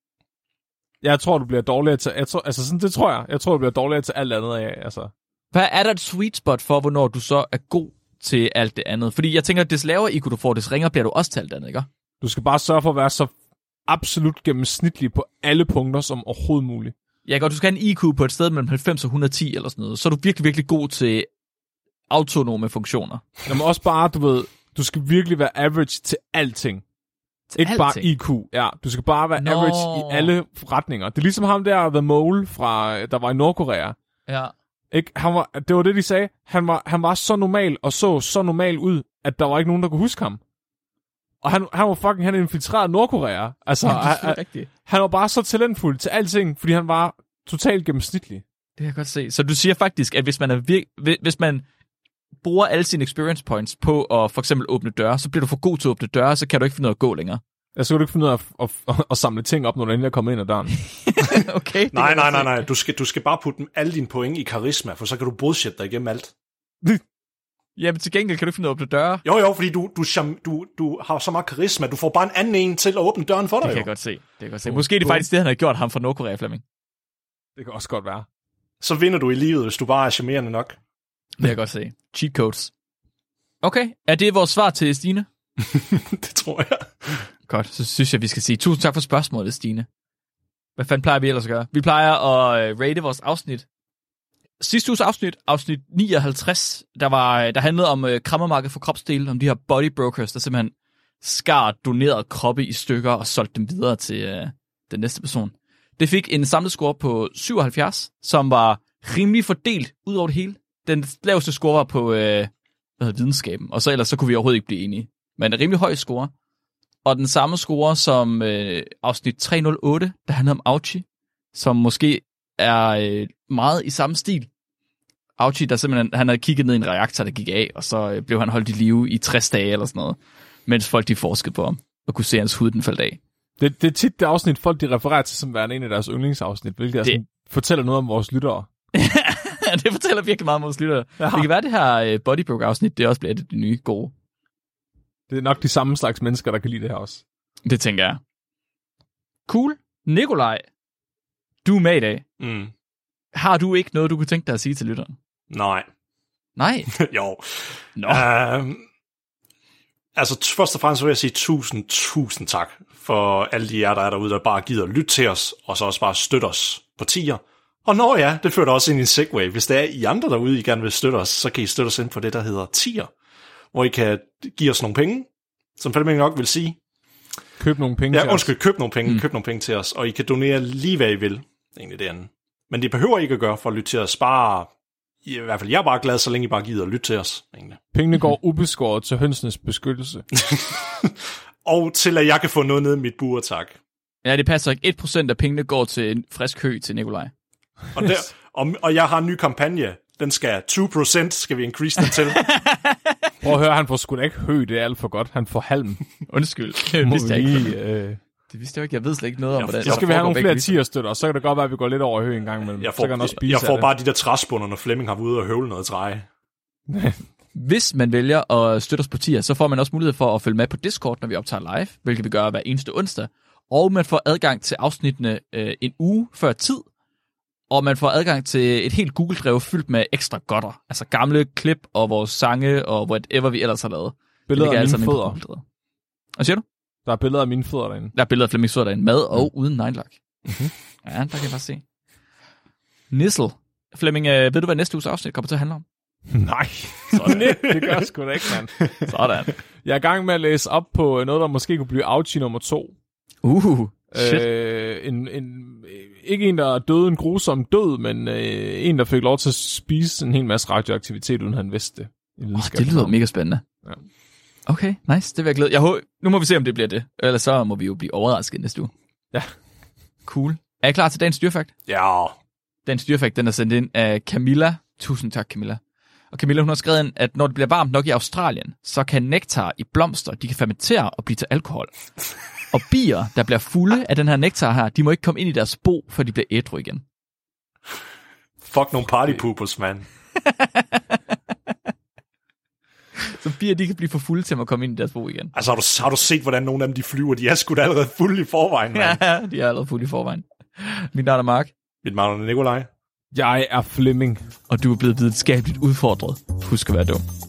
Jeg tror, du bliver dårligere til... Jeg tror, altså sådan, det tror jeg. Jeg tror, du bliver dårligere til alt andet af, altså. Hvad er der et sweet spot for, hvornår du så er god til alt det andet? Fordi jeg tænker, at des lavere I Q du får, des ringere bliver du også til alt det andet, ikke? Du skal bare sørge for at være så absolut gennemsnitlig på alle punkter som overhovedet muligt. Ja, godt, du skal have en I Q på et sted mellem halvfems og et hundrede og ti eller sådan noget. Så er du virkelig, virkelig god til autonome funktioner. Jamen også bare, du ved, du skal virkelig være average til alting. Til Ikke alting. bare I Q, ja. Du skal bare være Nå. average i alle retninger. Det er ligesom ham der, The Mole, fra, der var i Nordkorea. Ja. Ikke? Han var, det var det, de sagde. Han var, han var så normal og så så normal ud, at der var ikke nogen, der kunne huske ham. Og han, han var fucking, han infiltreret Nordkorea. Altså, Ja, det er han, selvfølgelig rigtigt. han var bare så talentfuld til alting, fordi han var totalt gennemsnitlig. Det kan jeg godt se. Så du siger faktisk, at hvis man, er vir- hvis man bruger alle sine experience points på at for eksempel åbne døre, så bliver du for god til at åbne døre, så kan du ikke finde ud af at gå længere. Jeg skal du ikke finde ud af at, at, at, at samle ting op, når du endelig er kommet ind ad døren. Okay. det Nej, kan nej, jeg nej, se. nej. Du skal, du skal bare putte alle dine point i karisma, for så kan du bullshit dig igennem alt. Jamen til gengæld kan du ikke finde ud af at åbne døre. Jo, jo, fordi du, du, du, du har så meget karisma. Du får bare en anden en til at åbne døren for dig. Det kan jo. jeg godt se. Det kan jeg godt se. Måske er det faktisk det, han har gjort ham fra Nordkorea, Flemming. Det kan også godt være. Så vinder du i livet, hvis du bare er charmerende nok. Det kan jeg godt se. Cheat codes. Okay, er det vores svar til Stine? Det tror jeg. Godt, så synes jeg, vi skal sige tusind tak for spørgsmålet, Stine. Hvad fanden plejer vi ellers at gøre? Vi plejer at uh, rate vores afsnit. Sidste uges afsnit, afsnit nioghalvtreds, der, var, der handlede om uh, krammermarked for kropsdele, om de her body brokers, der simpelthen skar donerede kroppe i stykker og solgte dem videre til uh, den næste person. Det fik en samlet score på syvoghalvfjerds, som var rimelig fordelt ud over det hele. Den laveste score var på uh, hvad hedder, videnskaben, og så ellers så kunne vi overhovedet ikke blive enige. Men en rimelig høj score. Og den samme score som øh, afsnit tre nul otte, der handler om Auchi, som måske er øh, meget i samme stil. Auchi, der simpelthen, han havde kigget ned i en reaktor, der gik af, og så øh, blev han holdt i live i tres dage eller sådan noget, mens folk de forskede på ham, og kunne se hans hud, den faldt af. Det, det er tit det afsnit, folk de refererer til som værende en af deres yndlingsafsnit, hvilket det... sådan, fortæller noget om vores lyttere. Det fortæller virkelig meget om vores lyttere. Ja. Det kan være, det her øh, bodybroke-afsnit, det også bliver et af de nye gode. Det er nok de samme slags mennesker, der kan lide det her også. Det tænker jeg. Cool. Nikolaj, du er med i dag. Mm. Har du ikke noget, du kunne tænke dig at sige til lytteren? Nej. Nej. Jo. Nå. Uh, altså, først og fremmest vil jeg sige tusind, tusind tak for alle de jer, der er derude, der bare gider lytte til os, og så også bare støtte os på tier. Og når ja, det fører også ind i en segway. Hvis der er I andre derude, I gerne vil støtte os, så kan I støtte os ind på det, der hedder tier, hvor I kan give os nogle penge, som Flemming nok vil sige. Køb nogle penge ja, til undskyld, os. køb nogle penge, mm. køb nogle penge til os, og I kan donere lige hvad I vil, egentlig det andet. Men det behøver I ikke at gøre for at lytte til os. Bare, i hvert fald jeg er bare glad, så længe I bare gider at lytte til os. Egentlig. Pengene går ubeskåret til hønsenes beskyttelse. Og til at jeg kan få noget ned i mit bur, tak. Ja, det passer ikke. et procent af pengene går til en frisk hø til Nikolaj. Og, der, og, og jeg har en ny kampagne. Den skal tyve procent skal vi increase den til. Prøv at høre, han får sgu da ikke hø, det er alt for godt. Han får halm. Undskyld. Det vidste jeg ikke. Øh... Det vidste jeg ikke. Jeg ved slet ikke noget om, hvordan. Så skal vi have nogle flere tier-støtter, og så kan det godt være, at vi går lidt over hø en gang imellem. Jeg får, så kan han også spise jeg får det. bare de der træspunder, når Flemming har været ude og høvle noget træ. Hvis man vælger at støtte os på tier, så får man også mulighed for at følge med på Discord, når vi optager live, hvilket vi gør hver eneste onsdag. Og man får adgang til afsnittene øh, en uge før tid, og man får adgang til et helt Google-drev fyldt med ekstra godter. Altså gamle klip og vores sange og whatever vi ellers har lavet. Billeder af mine fødder. Hvad siger du? Der er billeder af mine fødder derinde. Der er billeder af Flemmings fødder derinde. Mad og uden neglelak. Mm-hmm. Ja, der kan jeg bare se. Nissel. Flemming, øh, ved du, hvad næste uges afsnit kommer til at handle om? Nej. Sådan det, det gør jeg sgu da ikke, mand. Sådan. Jeg er i gang med at læse op på noget, der måske kunne blive Auchi nummer to. Uh, shit. Øh, en, en, ikke en, der døde en grusom død, men øh, en, der fik lov til at spise en hel masse radioaktivitet, uden han vidste det. Oh, det lyder mega spændende. Ja. Okay, nice. Det vil jeg glæde. Jeg håber, nu må vi se, om det bliver det. Ellers så må vi jo blive overrasket næste uge. Ja. Cool. Er I klar til dagens dyrefakt? Ja. Dagens dyrefakt, den er sendt ind af Camilla. Tusind tak, Camilla. Og Camilla, hun har skrevet ind, at når det bliver varmt nok i Australien, så kan nektar i blomster, de kan fermentere og blive til alkohol. Og bier, der bliver fulde af den her nektar her, de må ikke komme ind i deres bo, før de bliver ædru igen. Fuck nogle partypoopers, mand. Så bier, de kan blive for fulde til at komme ind i deres bo igen. Altså, har du, har du set, hvordan nogle af dem de flyver? De er sgu da allerede fulde i forvejen, mand. Ja, de er allerede fulde i forvejen. Mit navn er Mark. Mit navn er Nikolaj. Jeg er Flemming. Og du er blevet videnskabeligt udfordret. Husk at være dum.